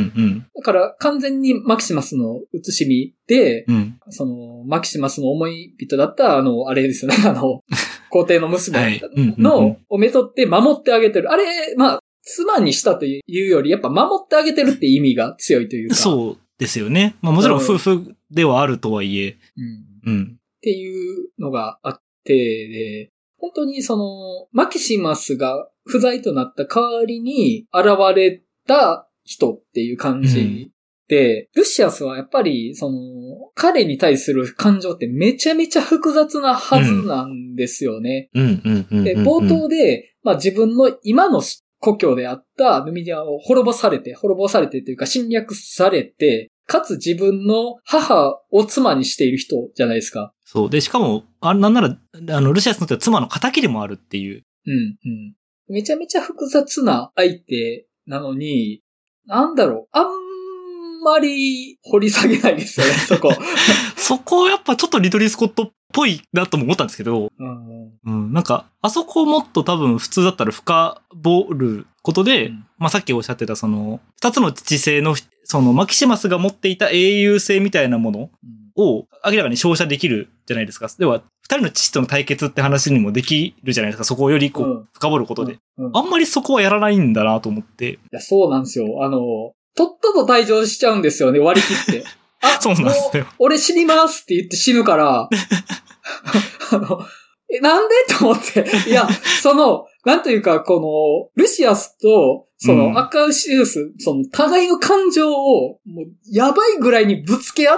だから完全にマキシマスの写し身で、 うん、 その、マキシマスの思い人だったあの、あれですよね、あの、皇帝の娘の、をめとって守ってあげてる。あれ、まあ、妻にしたというより、やっぱ守ってあげてるって意味が強いというか。 そうですよね。まあもちろん夫婦ではあるとはいえ。 うん。 うん。 っていうのがあって、で、本当にその、マキシマスが不在となった代わりに現れた人っていう感じで、うん、ルシアスはやっぱり、その、彼に対する感情ってめちゃめちゃ複雑なはずなんですよね。 うん。うんうんで、冒頭で、まあ自分の今の故郷であったヌミディアを滅ぼされて、滅ぼされてというか侵略されて、かつ自分の母を妻にしている人じゃないですか。 そう。で、しかも、あなんなら、あの、ルシアスにとっては妻の仇でもあるっていう。 うん、うん。めちゃめちゃ複雑な相手なのに、なんだろう、あんまり掘り下げないですよね、そこ。 そこやっぱちょっとリドリー・スコットっぽいなとも思ったんですけど、 うん、 うん、なんか、あそこをもっと多分普通だったら深掘ることで、うん、まあさっきおっしゃってたその、二つの知性の、そのマキシマスが持っていた英雄性みたいなものを明らかに照射できるじゃないですか。では、二人の父との対決って話にもできるじゃないですか。そこをよりこう、うん、深掘ることで、うんうん。あんまりそこはやらないんだなと思って。いや、そうなんですよ。あの、とっとと退場しちゃうんですよね、割り切って。あ、 そうなんですよ。 俺死にますって言って死ぬから、あの、え、なんでと思って。いや、その、なんというか、この、ルシアスと、その、アカウシウス、うん、その、互いの感情を、もう、やばいぐらいにぶつけ合って、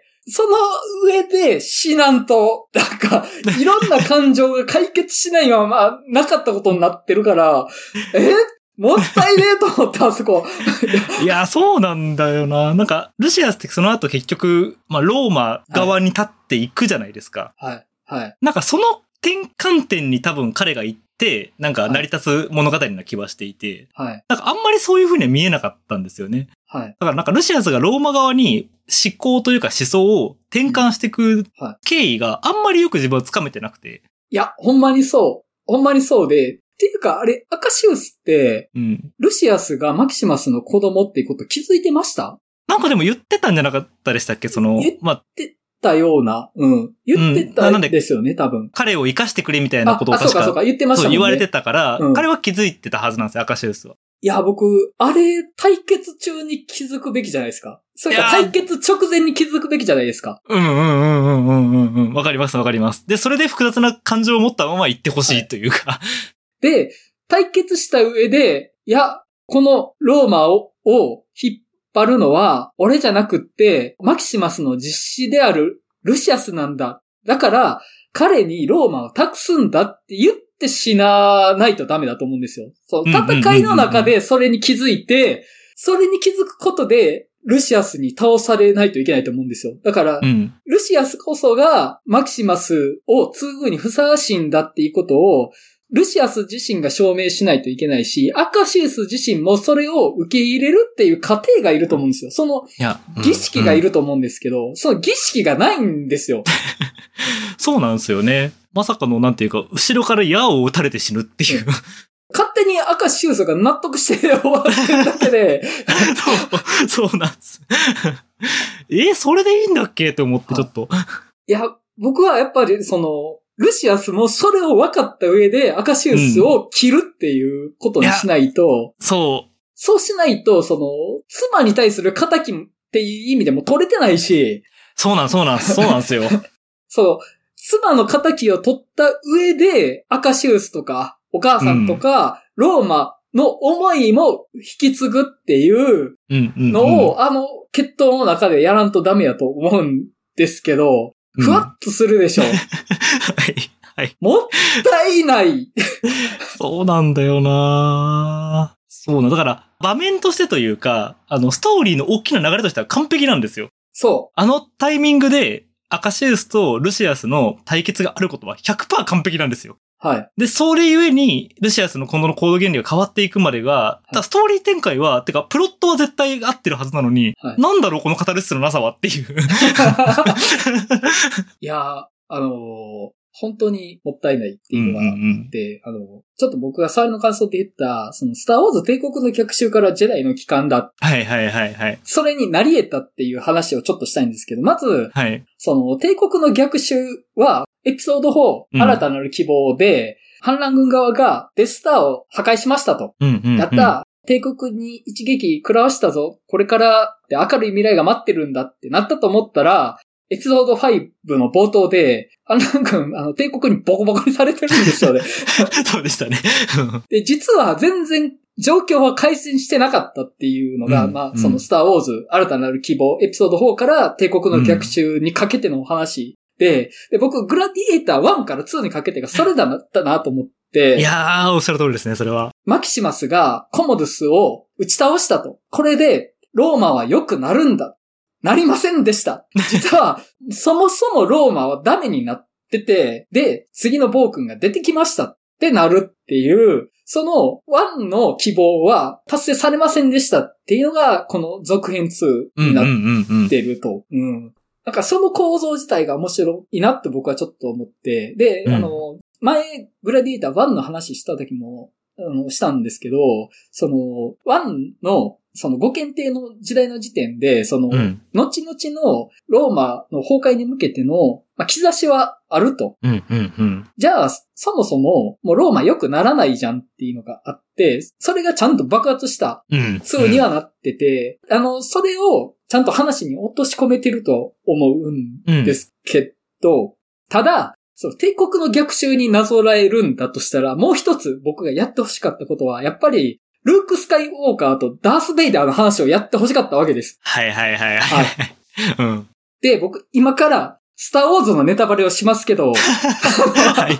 その上で死なんと、なんか、いろんな感情が解決しないまま、なかったことになってるから、えもったいねえと思った、あそこ。 いや、そうなんだよな。なんか、ルシアスってその後結局、まあ、ローマ側に立っていくじゃないですか。 はい。はい。 なんかその転換点に多分彼が行って、なんか成り立つ物語な気はしていて、 はい。 なんかあんまりそういう風には見えなかったんですよね。 はい。 だからなんかルシアスがローマ側に思考というか思想を転換していく経緯があんまりよく自分はつかめてなくて。 いや、ほんまにそう。ほんまにそうで、っていうか、あれ、アカシウスって、うん、ルシアスがマキシマスの子供っていうこと気づいてました？ なんかでも言ってたんじゃなかったでしたっけ？その、 言ってたような、うん。言ってたんですよね、うん、多分。 彼を生かしてくれみたいなことを確か、 あ、そうかそうか、言ってましたもんね。 そう言われてたから、 うん、 彼は気づいてたはずなんですよ、アカシウスは。 いや、僕、あれ、対決中に気づくべきじゃないですか。それか対決直前に気づくべきじゃないですか。 うんうんうんうんうんうんうん。わかりますわかります。で、それで複雑な感情を持ったまま言ってほしいというか、はい。 で、対決した上で、いや、このローマを、を引っ張るのは、俺じゃなくって、マキシマスの実子であるルシアスなんだ。だから、彼にローマを託すんだって言って死なないとダメだと思うんですよ。そう、戦いの中でそれに気づいて、それに気づくことで、ルシアスに倒されないといけないと思うんですよ。だから、うん、ルシアスこそがマキシマスを継ぐにふさわしいんだっていうことを、ルシアス自身が証明しないといけないし、アカシウス自身もそれを受け入れるっていう過程がいると思うんですよ。その儀式がいると思うんですけど、うんうん、その儀式がないんですよ。 そうなんですよね。まさかのなんていうか、後ろから矢を撃たれて死ぬっていう。 勝手にアカシウスが納得して終わってるだけで。 そう、そうなんです。え、それでいいんだっけって思ってちょっと。 いや、僕はやっぱりその、ルシアスもそれを分かった上でアカシウスを切るっていうことにしないと、 うん、そう。 そうしないと、その、妻に対する仇っていう意味でも取れてないし。 そうなん、そうなん、そうなんですよ。 そう。妻の仇を取った上で、アカシウスとか、お母さんとか、うん、ローマの思いも引き継ぐっていうのを、うんうんうん、あの、決闘の中でやらんとダメやと思うんですけど、ふわっとするでしょ。うん、はい。はい。もったいない。 そうなんだよなそうな。だから、場面としてというか、あの、ストーリーの大きな流れとしては完璧なんですよ。 そう。 あのタイミングで、アカシウスとルシアスの対決があることは ひゃくパーセント 完璧なんですよ。 はい。 で、それゆえに、ルシアスの今後の行動原理が変わっていくまでが、はい、ストーリー展開は、てか、プロットは絶対合ってるはずなのに、はい、なんだろう、このカタルシスのなさはっていう。 いやー、あのー、本当にもったいないっていうのがあって、うんうんうん、あの、ちょっと僕が触りの感想って言った、その、スターウォーズ帝国の逆襲からジェダイの帰還だ。 はいはいはいはい。 それになり得たっていう話をちょっとしたいんですけど、まず、はい、その、帝国の逆襲は、エピソードフォー、新たなる希望で、うん、反乱軍側がデスターを破壊しましたと。 うんうんうん、 やった。帝国に一撃食らわしたぞ。これから明るい未来が待ってるんだってなったと思ったら、エピソードファイブの冒頭で、反乱軍、あの、帝国にボコボコにされてるんですよね。 そうでしたね。 で、実は全然状況は改善してなかったっていうのが、うん、まあ、そのスターウォーズ、新たなる希望、エピソードフォーから帝国の逆襲にかけての話。で、で、僕、グラディエーターワンからツーにかけてがそれだったなと思って。 いやー、おっしゃる通りですね、それは。 マキシマスがコモドゥスを打ち倒したと。これで、ローマは良くなるんだ。なりませんでした。実は、そもそもローマはダメになってて、で、次のボー君が出てきましたってなるっていう、そのワンの希望は達成されませんでしたっていうのが、この続編ツーになってると。うんうんうんうんなんかその構造自体が面白いなって僕はちょっと思って、で、うん、あの、前、グラディエーターワンの話した時も、あの、したんですけど、その、ワンの、そのご検定の時代の時点で、その、うん、後々のローマの崩壊に向けての、まあ、兆しはあると。 うんうんうん、 じゃあ、そもそも、もうローマ良くならないじゃんっていうのがあって、それがちゃんと爆発したツーにはなってて、うんうん、あの、それをちゃんと話に落とし込めてると思うんですけど、うん、ただ、そう、帝国の逆襲になぞらえるんだとしたら、もう一つ僕がやってほしかったことは、やっぱり、ルーク・スカイウォーカーとダース・ベイダーの話をやってほしかったわけです。 はいはいはいはい。はいうん、 で、僕、今から、スター・ウォーズのネタバレをしますけど、はい、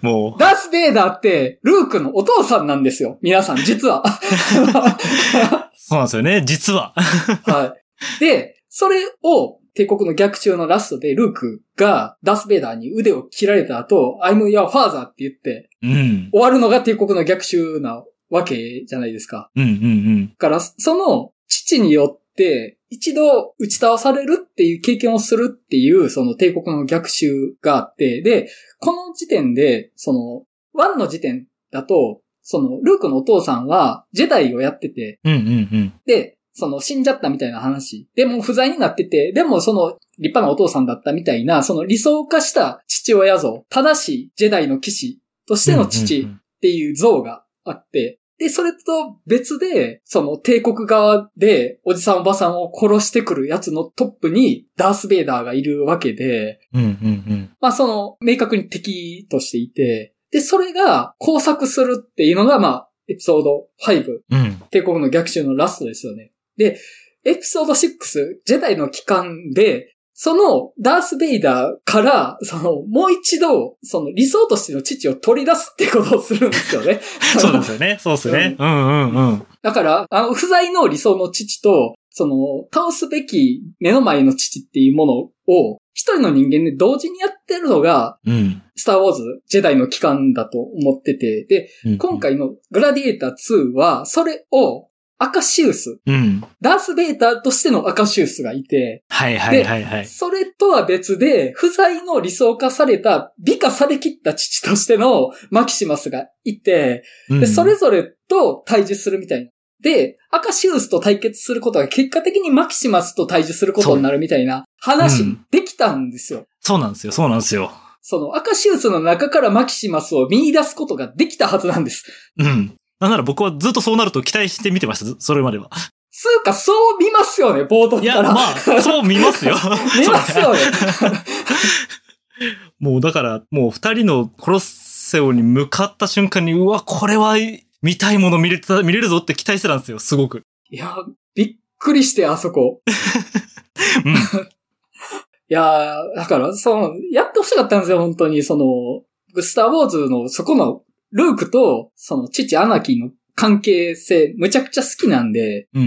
もう。ダース・ベイダーって、ルークのお父さんなんですよ。皆さん、実は。 そうなんですよね、実は。 はい。で、それを、帝国の逆襲のラストでルークがダース・ベイダーに腕を切られた後、I'm your father って言って、うん、終わるのが帝国の逆襲なわけじゃないですか。 うんうんうん。 だから、その父によって一度打ち倒されるっていう経験をするっていう、その帝国の逆襲があって、で、この時点で、その、ワンの時点だと、その、ルークのお父さんはジェダイをやってて、 うんうんうん、 で、その死んじゃったみたいな話。でも不在になってて、でもその立派なお父さんだったみたいな、その理想化した父親像、正しいジェダイの騎士としての父っていう像があって、 で、それと別で、その帝国側でおじさんおばさんを殺してくるやつのトップにダース・ベイダーがいるわけで、 うんうんうん。 まあその明確に敵としていて、で、それが交錯するっていうのがまあエピソードご、 うん、 帝国の逆襲のラストですよね。で、エピソードろく、ジェダイの帰還で、そのダース・ベイダーから、そのもう一度、その理想としての父を取り出すってことをするんですよね。 そうですよね。そうですね。うん、うん、うんうん。 だから、あの、不在の理想の父と、その、倒すべき目の前の父っていうものを、一人の人間で同時にやってるのが、 うん、 スター・ウォーズ、ジェダイの帰還だと思ってて、で、 うんうん、 今回のグラディエーターツーは、それを、アカシウス、 うん、 ダース・ベイターとしてのアカシウスがいて、 はいはいはいはい。 それとは別で、不在の理想化された、美化されきった父としてのマキシマスがいて、 うん、 でそれぞれと対峙するみたいな。で、アカシウスと対決することが結果的にマキシマスと対峙することになるみたいな話にできたんですよ。 そうなんですよ、そうなんですよ。 そのアカシウスの中からマキシマスを見出すことができたはずなんです。 うん。なんなら僕はずっとそうなると期待して見てました、それまでは。 つうか、そう見ますよね、冒頭から。いや、まあ、そう見ますよ。 見ますよね。 もうだから、もう二人のコロッセオに向かった瞬間に、うわ、これは見たいもの見れた、見れるぞって期待してたんですよ、すごく。 いや、びっくりして、あそこ。 うん、いや、だから、その、やってほしかったんですよ、本当に。その、スター・ウォーズのそこの、ルークと、その、父アナキンの関係性、むちゃくちゃ好きなんで、 うんうんうん、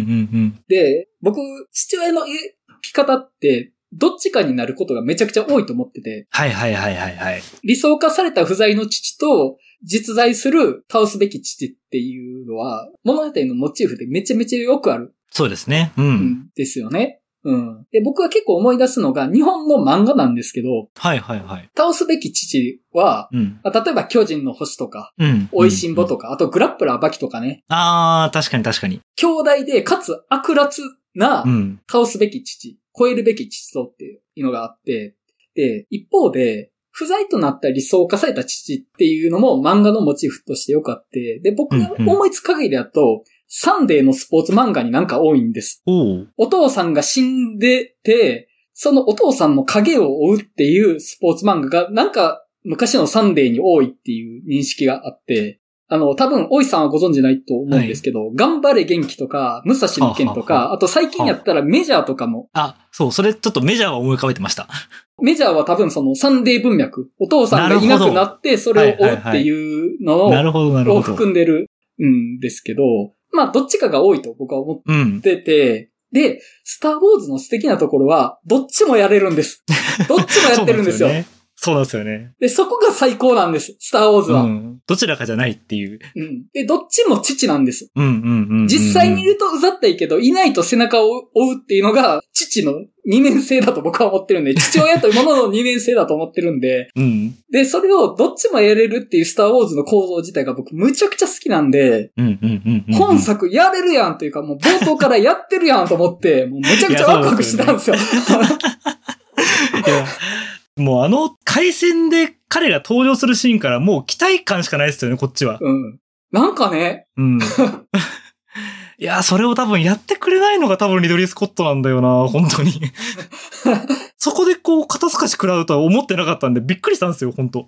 で、僕、父親の生き方って、どっちかになることがめちゃくちゃ多いと思ってて。 はいはいはいはいはい。 理想化された不在の父と、実在する倒すべき父っていうのは、物語のモチーフでめちゃめちゃよくある。 そうですね。うん。うん、 ですよね。うん。で、僕は結構思い出すのが、日本の漫画なんですけど、 はいはいはい。 倒すべき父は、うん、例えば巨人の星とか、うん、美味しんぼとか、うん、あとグラップラーバキとかね。 あー、確かに確かに。 兄弟で、かつ悪辣な、倒すべき父、超えるべき父とっていうのがあって、で、一方で、不在となった理想化された父っていうのも漫画のモチーフとしてよくあって、で、僕が思いつく限りだと、うんうん、サンデーのスポーツ漫画になんか多いんです。 お, お父さんが死んでて、そのお父さんの影を追うっていうスポーツ漫画がなんか昔のサンデーに多いっていう認識があって、あの、多分、おいさんはご存知ないと思うんですけど、はい、頑張れ元気とか、武蔵の剣とか、はあはあ、あと最近やったらメジャーとかも。 あ、そう、それちょっとメジャーは思い浮かべてました。 メジャーは多分そのサンデー文脈、お父さんがいなくなってそれを追うっていうのを含んでるんですけど、まあどっちかが多いと僕は思ってて、うん、で、スターウォーズの素敵なところは、どっちもやれるんです。どっちもやってるんですよ。 そうなんですよね。 で、そこが最高なんです。スターウォーズは。 うん。どちらかじゃないっていう。 うん。で、どっちも父なんです。 うんうんうんうんうん。 実際にいるとうざったいけど、いないと背中を追うっていうのが、父の二面性だと僕は思ってるんで、父親というものの二面性だと思ってるんで、 うん。 で、それをどっちもやれるっていうスターウォーズの構造自体が僕むちゃくちゃ好きなんで、 うんうんうんうんうん、 本作やれるやんというか、もう冒頭からやってるやんと思って、もうめちゃくちゃワクワクしてたんですよ。 いやもうあの回戦で彼が登場するシーンからもう期待感しかないですよね、こっちは。 うん。なんかね。 うん。いや、それを多分やってくれないのが多分リドリー・スコットなんだよな、本当に。そこでこう、肩透かし食らうとは思ってなかったんで、びっくりしたんですよ、本当。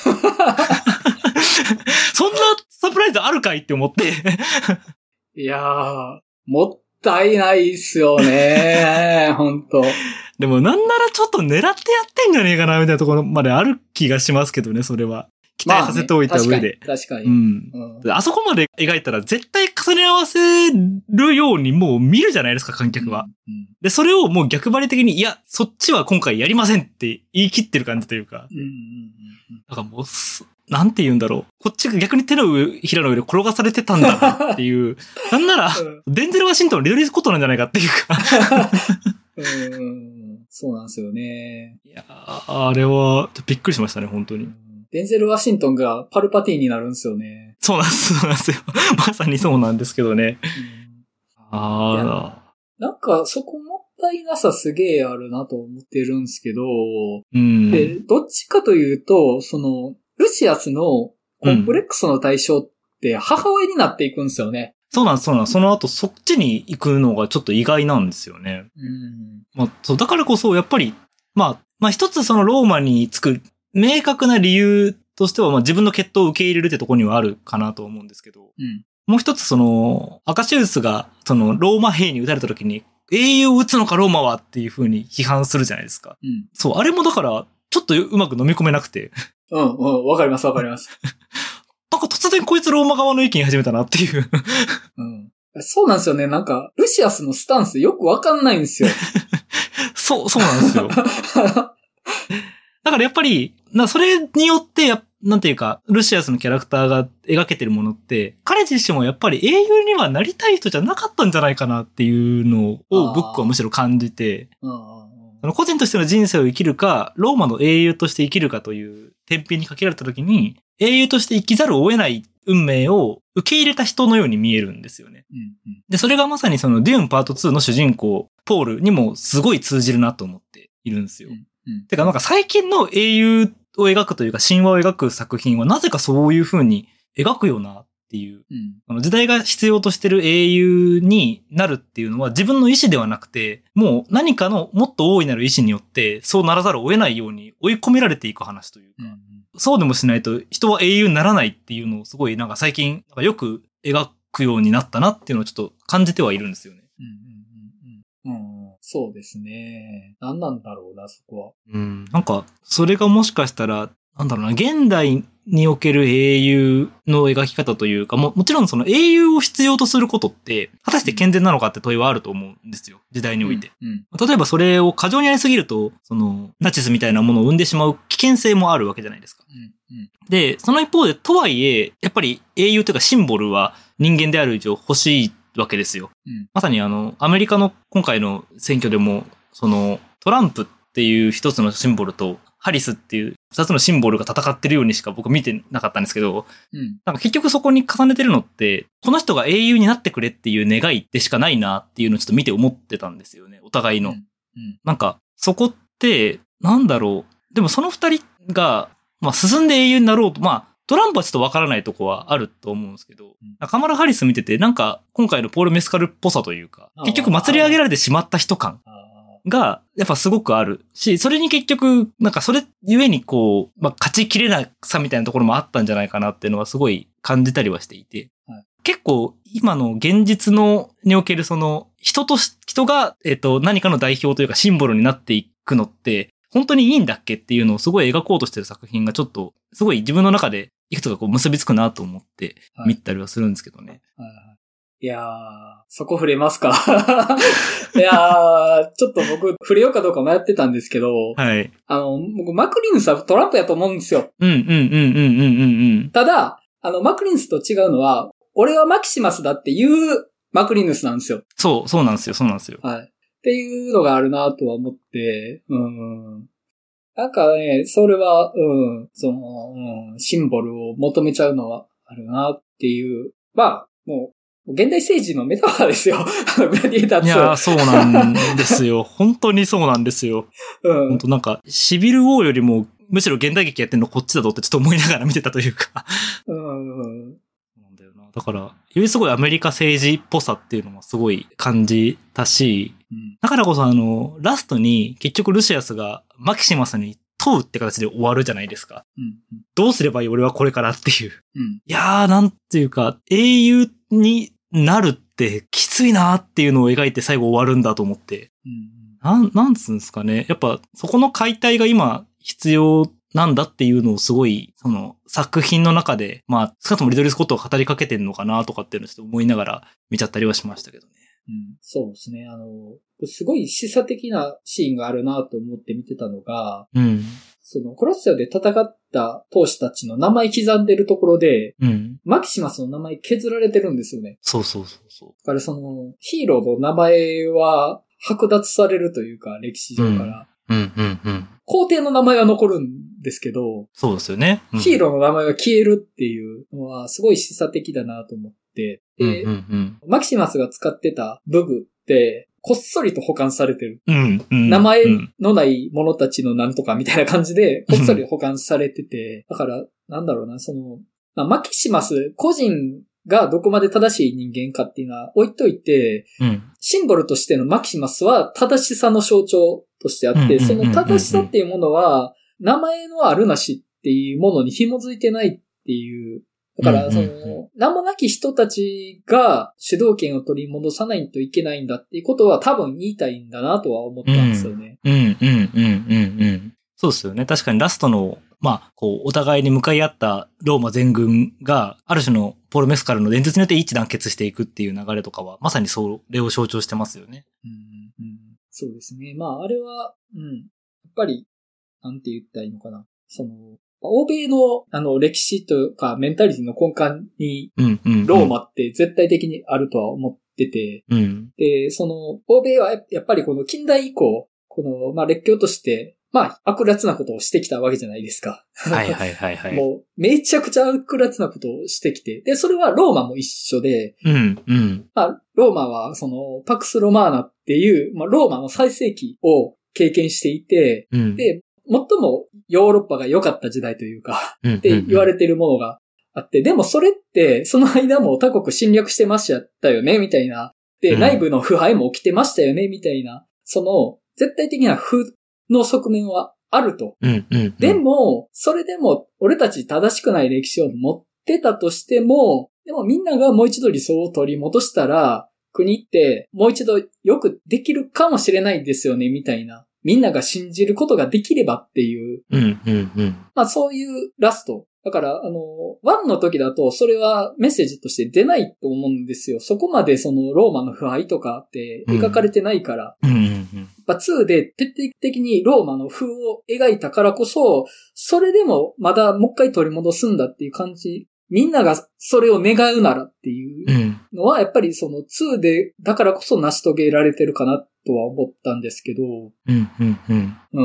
そんなサプライズあるかいって思って。 いやー、もったいないっすよね、本当。 でもなんならちょっと狙ってやってんじゃねえかなみたいなところまである気がしますけどね、それは。期待させておいた上で。 まあね、確かに。確かに。 うん。うん、あそこまで描いたら絶対重ね合わせるようにもう見るじゃないですか、観客は。うんうん、で、それをもう逆張り的に、いや、そっちは今回やりませんって言い切ってる感じというか。 うんうんうん、 だからもう、なんて言うんだろう。こっちが逆に手の上、ひらの上で転がされてたんだなっていう。なんなら、うん、デンゼル・ワシントンのリドリー・スコットなんじゃないかっていうか。 うんそうなんですよね。 いやあれは、びっくりしましたね、本当に。 デンゼル・ワシントンがパルパティーンになるんですよね。 そうなんです、そうなんですよ。まさにそうなんですけどね。うん、ああ。 なんか、そこもったいなさすげえあるなと思ってるんですけど、 うん、 で、どっちかというと、その、ルシアスのコンプレックスの対象っって母親になっていくんですよね。 そうなんです、そうなんです。その後そっちに行くのがちょっと意外なんですよね。 うん。 まあ、そう、だからこそやっぱり、まあ、まあ一つそのローマに着く明確な理由としては、まあ自分の血統を受け入れるってところにはあるかなと思うんですけど、 うん、 もう一つその、アカシウスがそのローマ兵に撃たれた時に、英雄を撃つのかローマはっていう風に批判するじゃないですか。 うん。 そう、あれもだから、ちょっとうまく飲み込めなくて。 うんうん、わかりますわかります。 なんか突然こいつローマ側の意見始めたなっていう。 うん。そうなんですよね。なんか、ルシアスのスタンスよくわかんないんですよ。 そう、そうなんですよ。だからやっぱり、な、それによって、や、なんていうか、ルシアスのキャラクターが描けてるものって、彼自身もやっぱり英雄にはなりたい人じゃなかったんじゃないかなっていうのを僕はむしろ感じて、その個人としての人生を生きるか、ローマの英雄として生きるかという天秤にかけられた時に、英雄として生きざるを得ない運命を受け入れた人のように見えるんですよね。 うんうん、 で、それがまさにそのデューンパートツーの主人公、ポールにもすごい通じるなと思っているんですよ。うんうん、てかなんか最近の英雄を描くというか神話を描く作品はなぜかそういう風に描くよなっていう、うん、あの時代が必要としてる英雄になるっていうのは自分の意思ではなくて、もう何かのもっと大いなる意志によってそうならざるを得ないように追い込められていく話というか、うんうん、そうでもしないと人は英雄にならないっていうのをすごいなんか最近なんかよく描くようになったなっていうのをちょっと感じてはいるんですよね。 うんうんうんうんうん、そうですね。何なんだろうな、そこは。 うん。なんか、それがもしかしたら、なんだろうな、現代における英雄の描き方というか、も、もちろんその英雄を必要とすることって、果たして健全なのかって問いはあると思うんですよ。時代において。うんうん、例えばそれを過剰にやりすぎると、その、ナチスみたいなものを生んでしまう危険性もあるわけじゃないですか。うんうん、で、その一方で、とはいえ、やっぱり英雄というかシンボルは人間である以上欲しいわけですよ。うん、まさにあの、アメリカの今回の選挙でも、その、トランプっていう一つのシンボルと、ハリスっていう二つのシンボルが戦ってるようにしか僕見てなかったんですけど、うん、なんか結局そこに重ねてるのって、この人が英雄になってくれっていう願いでしかないなっていうのをちょっと見て思ってたんですよね、お互いの。うんうん、なんか、そこって、なんだろう。でもその二人が、まあ進んで英雄になろうと、まあ、トランプはちょっとわからないとこはあると思うんですけど、うん、カマラ・ハリス見てて、なんか今回のポール・メスカルっぽさというか、結局祭り上げられてしまった人感がやっぱすごくあるし、それに結局、なんかそれゆえにこう、まあ、勝ちきれなさみたいなところもあったんじゃないかなっていうのはすごい感じたりはしていて、はい、結構今の現実のにおけるその人とし、人が、えっと、何かの代表というかシンボルになっていくのって、本当にいいんだっけっていうのをすごい描こうとしてる作品がちょっと、すごい自分の中でいくつかこう結びつくなと思って見たりはするんですけどね。 はいはいはい、いやー、そこ触れますかいやー、ちょっと僕触れようかどうか迷ってたんですけど、 はい。 あの、僕マクリンスはトランプやと思うんですよ。 うんうんうんうんうんうんうん。 ただ、あの、マクリンスと違うのは、俺はマキシマスだっていうマクリンスなんですよ。 そう、そうなんですよ、そうなんですよ。 はい。っていうのがあるなとは思って、うん。なんかね、それは、うん、その、うん、シンボルを求めちゃうのはあるなっていう。まあ、もう、現代政治のメタファーですよ。グラディエーターツー。 いやー、そうなんですよ。本当にそうなんですよ。うん。本当なんか、シビルウォーよりも、むしろ現代劇やってんのこっちだぞってちょっと思いながら見てたというか。うん。なんだよな。だから、よりすごいアメリカ政治っぽさっていうのもすごい感じたし、うん、だからこそあの、ラストに結局ルシアスがマキシマスに問うって形で終わるじゃないですか。うんうん、どうすればいい俺はこれからっていう。うん、いやー、なんていうか、英雄になるってきついなーっていうのを描いて最後終わるんだと思って。うん、なん、なんつうんですかね。やっぱそこの解体が今必要なんだっていうのをすごい、その作品の中で、まあ、少なくともリドリー・スコットが語りかけてるのかなとかっていうのをちょっと思いながら見ちゃったりはしましたけどね。 うん、そうですね。あの、すごい示唆的なシーンがあるなと思って見てたのが、うん、そのコロッセオで戦った闘士たちの名前刻んでるところで、うん、マキシマスの名前削られてるんですよね。 そうそうそうそう。 だからそのヒーローの名前は剥奪されるというか、歴史上から。うんうんうんうん、皇帝の名前は残るんですけど、 そうですよね、 うん。ヒーローの名前が消えるっていうのはすごい示唆的だなと思って、で、うんうんうん、マキシマスが使ってた武具ってこっそりと保管されてる。うんうん、名前のない者たちのなんとかみたいな感じでこっそり保管されてて、だからなんだろうな、そのまあ、マキシマス個人がどこまで正しい人間かっていうのは置いといて、 うん。 シンボルとしてのマキシマスは正しさの象徴としてあって、その正しさっていうものは、名前のあるなしっていうものに紐づいてないっていう。だから、その、名もなき人たちが主導権を取り戻さないといけないんだっていうことは多分言いたいんだなとは思ったんですよね。 うん、うん、うん、うん、うん。そうですよね。確かにラストの、まあ、こう、お互いに向かい合ったローマ全軍が、ある種のポール・メスカルの演説によって一致団結していくっていう流れとかは、まさにそれを象徴してますよね。 うんうん、そうですね。まあ、あれは、うん。やっぱり、なんて言ったらいいのかな。その、欧米の、あの、歴史というか、メンタリティの根幹に、ローマって絶対的にあるとは思ってて、 うん、 で、その、欧米はやっぱりこの近代以降、この、まあ、列強として、まあ、悪辣なことをしてきたわけじゃないですか。 はいはいはいはい。 もう、めちゃくちゃ悪辣なことをしてきて、で、それはローマも一緒で、 うん、うん。 まあ、ローマは、その、パクスロマーナっていう、まあ、ローマの最盛期を経験していて、 うん、 で、最もヨーロッパが良かった時代というか、って言われてるものがあって、でもそれって、その間も他国侵略してましたよね、みたいな。で、内部の腐敗も起きてましたよね、みたいな。その、絶対的な負の側面はあると。 うんうんうん、 でも、それでも、俺たち正しくない歴史を持ってたとしても、でもみんながもう一度理想を取り戻したら、国ってもう一度よくできるかもしれないですよね、みたいな。みんなが信じることができればっていう。 うんうんうん。 まあそういうラスト。だから、あの、ワンの時だとそれはメッセージとして出ないと思うんですよ。そこまでそのローマの腐敗とかって描かれてないから。 うんうんうん、 やっぱツーで徹底的にローマの風を描いたからこそ、それでもまだもう一回取り戻すんだっていう感じ。みんながそれを願うならっていうのは、やっぱりそのツーでだからこそ成し遂げられてるかなとは思ったんですけど。 うんうんうん。 うん。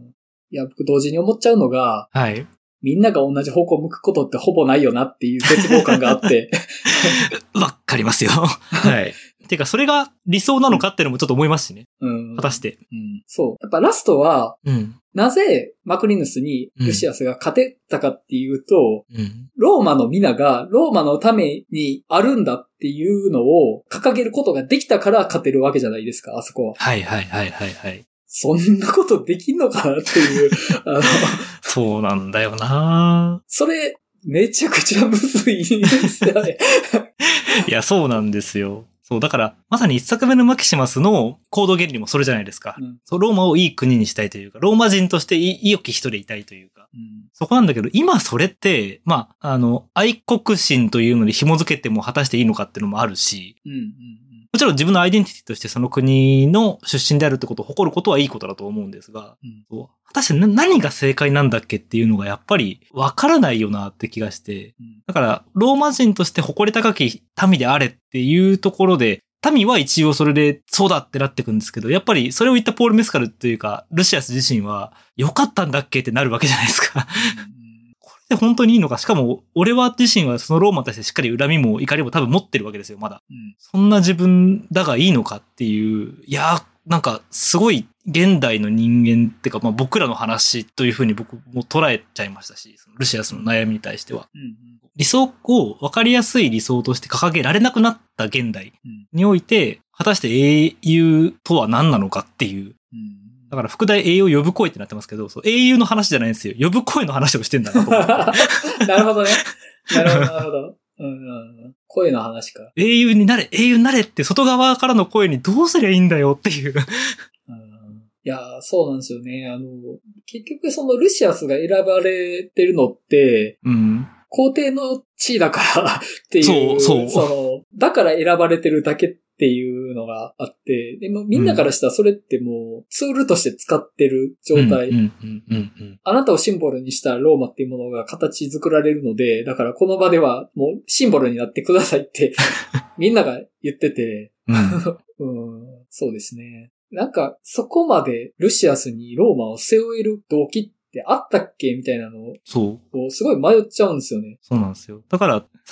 いや、僕同時に思っちゃうのが、 はい。 みんなが同じ方向を向くことってほぼないよなっていう絶望感があって。 わかりますよ。はい。てか、それが理想なのかっていうのもちょっと思いますしね。 うん。 果たして。 うん。そう。やっぱラストは、うん、なぜマクリヌスにルシアスが勝てたかっていうと、うん、ローマの皆がローマのためにあるんだっていうのを掲げることができたから勝てるわけじゃないですか、あそこは。 はいはいはいはいはい。 そんなことできんのかなっていう。あのそうなんだよな。 それ、めちゃくちゃむずいですよね。 いや、そうなんですよ。そう、だから、まさに一作目のマキシマスの行動原理もそれじゃないですか。うん、そう、ローマをいい国にしたいというか、ローマ人としていい良き人でいたいというか、うん。そこなんだけど、今それって、まあ、あの、愛国心というのに紐づけても果たしていいのかっていうのもあるし、うんうんうん、もちろん自分のアイデンティティとしてその国の出身であるってことを誇ることはいいことだと思うんですが、うん、そう果たして何が正解なんだっけっていうのがやっぱりわからないよなって気がして、うん、だからローマ人として誇り高き民であれっていうところで、民は一応それでそうだってなってくんですけど、やっぱりそれを言ったポール・メスカルっていうか、ルシアス自身は良かったんだっけってなるわけじゃないですか。これで本当にいいのか。しかも、俺は自身はそのローマに対してしっかり恨みも怒りも多分持ってるわけですよ、まだ。うん、そんな自分だがいいのかっていう、いやー、なんかすごい現代の人間ってか、まあ僕らの話というふうに僕も捉えちゃいましたし、そのルシアスの悩みに対しては。うんうん、理想を分かりやすい理想として掲げられなくなった現代において、果たして英雄とは何なのかっていう。うんだから、副題英雄呼ぶ声ってなってますけど、そう英雄の話じゃないんですよ。呼ぶ声の話をしてんだなと思って。 なるほどね。なるほど、なるほど。うんうん、声の話か。 英雄になれ、英雄になれって外側からの声にどうすりゃいいんだよっていう。 うん、いや、そうなんですよね。あの、結局そのルシアスが選ばれてるのって、うん、皇帝の地位だからっていう。そう、そう。その、だから選ばれてるだけっていうのがあって、でもみんなからしたらそれってもうツールとして使ってる状態。あなたをシンボルにしたローマっていうものが形作られるので、だからこの場ではもうシンボルになってくださいってみんなが言ってて、うんうん、そうですね。なんかそこまでルシアスにローマを背負える動機ってあったっけみたいなのを、そう。すごい迷っちゃうんですよね。 そうなんですよ。だから、さっき、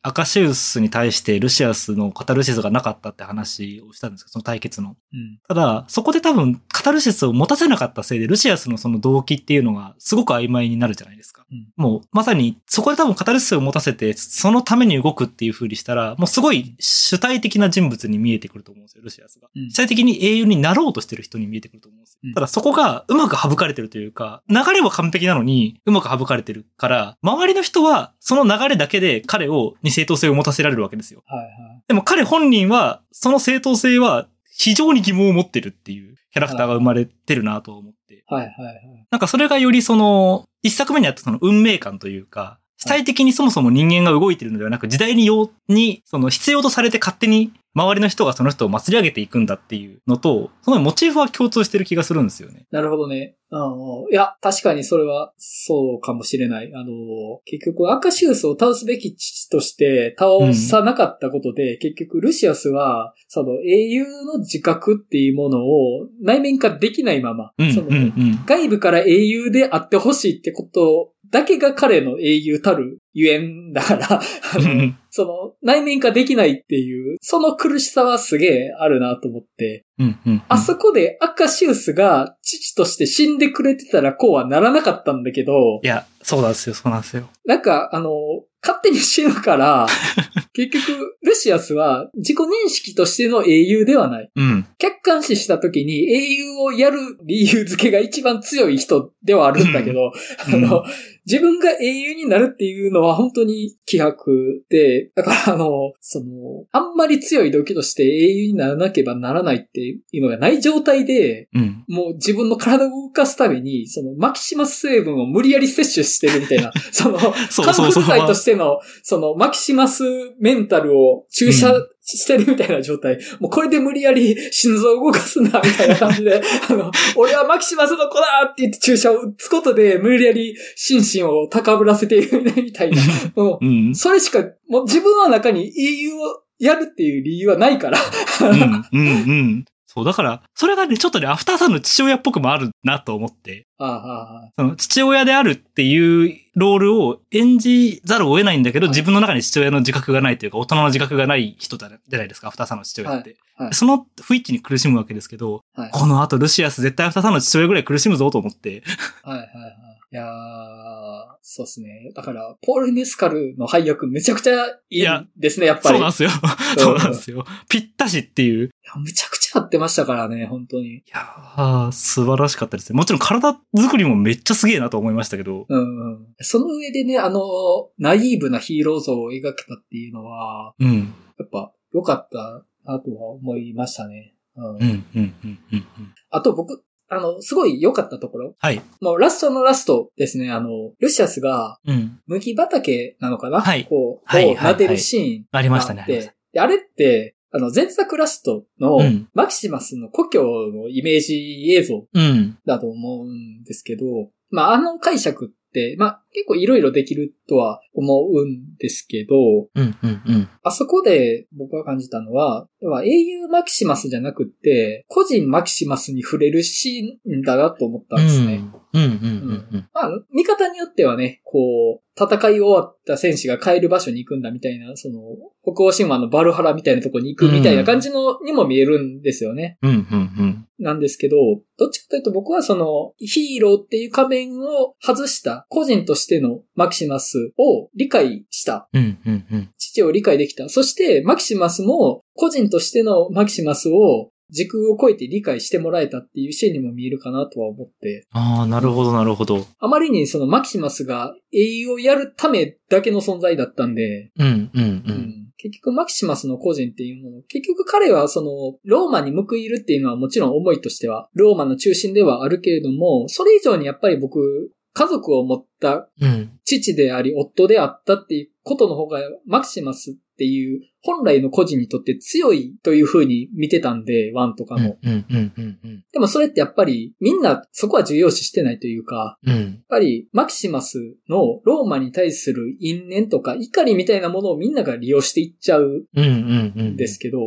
アカシウスに対してルシアスのカタルシスがなかったって話をしたんですけど、その対決の。 うん、 ただ、そこで多分カタルシスを持たせなかったせいで、ルシアスのその動機っていうのがすごく曖昧になるじゃないですか。うん、もう、まさに、そこで多分カタルシスを持たせて、そのために動くっていう風にしたら、もうすごい主体的な人物に見えてくると思うんですよ、ルシアスが。うん、主体的に英雄になろうとしてる人に見えてくると思うんですよ。うん、ただそこがうまく省かれてるというか、流れは完璧なのにうまく省かれてるから、周りの人はその流れだけで彼をに正当性を持たせられるわけですよ。はいはい、でも彼本人は、その正当性は非常に疑問を持ってるっていうキャラクターが生まれてるなと思って。はいはいはい。なんかそれがよりその、一作目にあったその運命感というか、主体的にそもそも人間が動いているのではなく、時代にように、その必要とされて勝手に周りの人がその人を祭り上げていくんだっていうのと、そのモチーフは共通してる気がするんですよね。 なるほどね。あの、いや、確かにそれはそうかもしれない。あの、結局アカシウスを倒すべき父として倒さなかったことで、うん、結局ルシアスは、その英雄の自覚っていうものを内面化できないまま、 うん、 その、 うん、 外部から英雄であってほしいってことだけが彼の英雄たるゆえんだから、あの、その内面化できないっていう、その苦しさはすげえあるなと思って、 うんうんうん、 あそこでアカシウスが父として死んでくれてたらこうはならなかったんだけど。 いや、そうなんですよ、そうなんですよ。 なんか、あの、勝手に死ぬから、結局、ルシアスは自己認識としての英雄ではない。 うん。 客観視した時に英雄をやる理由付けが一番強い人ではあるんだけど、うん、あの、自分が英雄になるっていうのは本当に希薄で、だからあの、その、あんまり強い動機として英雄にならなければならないっていうのがない状態で、うん、もう自分の体を動かすために、そのマキシマス成分を無理やり摂取してるみたいな、その、カンフル剤としての、そのマキシマスメンタルを注射してるみたいな状態。うん、もうこれで無理やり心臓を動かすな、みたいな感じで、あの、俺はマキシマスの子だって言って注射を打つことで無理やり心身を高ぶらせているみたいな。もう、うん、それしか、もう自分の中に英雄をやるっていう理由はないから。 うん、うん、うん。そう、だから、それがね、ちょっとね、アフターさんの父親っぽくもあるなと思って。 ああああ、 その父親であるっていうロールを演じざるを得ないんだけど、自分の中に父親の自覚がないというか、大人の自覚がない人じゃないですか、アフターさんの父親って。はいはい、その不一致に苦しむわけですけど、はい、この後ルシアス絶対アフターさんの父親ぐらい苦しむぞと思って。 はいはいはい。いやー、そうですね。だから、ポール・メスカルの配役めちゃくちゃいいんですね、やっぱり。 そうなんですよ。そうなんですよ。ぴったしっていう。いや、めちゃくちゃ合ってましたからね、本当に。 いやー、素晴らしかったですね。もちろん体作りもめっちゃすげえなと思いましたけど。 うんうん。その上でね、あの、ナイーブなヒーロー像を描けたっていうのは、うん。やっぱ良かったなとは思いましたね。うん。うん、うん、うん、うん。あと僕、あの、すごい良かったところ。はい。もうラストのラストですね。あの、ルシアスが、麦畑なのかな、うん、はい。こう、はい、を撫でるシーンがあって、はいはいはい、ありましたね。で、あれって、あの、前作ラストのマキシマスの故郷のイメージ映像だと思うんですけど、うん、まあ、あの解釈って、まあ、結構いろいろできるとは思うんですけど、うんうんうん、あそこで僕が感じたのは、英雄マキシマスじゃなくって、個人マキシマスに触れるシーンだなと思ったんですね。うんうんうんうん、まあ、見方によってはね、こう、戦い終わった戦士が帰る場所に行くんだみたいな、その、北欧神話のバルハラみたいなとこに行くみたいな感じの、にも見えるんですよね。うんうんうん、なんですけど、どっちかというと僕はその、ヒーローっていう仮面を外した個人としてのマキシマスを理解した。うんうんうん、父を理解できた。そして、マキシマスも個人としてのマキシマスを時空を超えて理解してもらえたっていうシーンにも見えるかなとは思って。 ああ、なるほどなるほど。 あまりにそのマキシマスが英雄をやるためだけの存在だったんで。うんうんうん。うん結局マキシマスの個人っていうもの、結局彼はその、ローマに報いるっていうのはもちろん思いとしては、ローマの中心ではあるけれども、それ以上にやっぱり僕、家族を持った父であり夫であったっていうことの方が、マキシマスっていう本来の個人にとって強いという風に見てたんで、ワンとかも。でもそれってやっぱりみんなそこは重要視してないというか、うん、やっぱりマキシマスのローマに対する因縁とか怒りみたいなものをみんなが利用していっちゃうんですけど、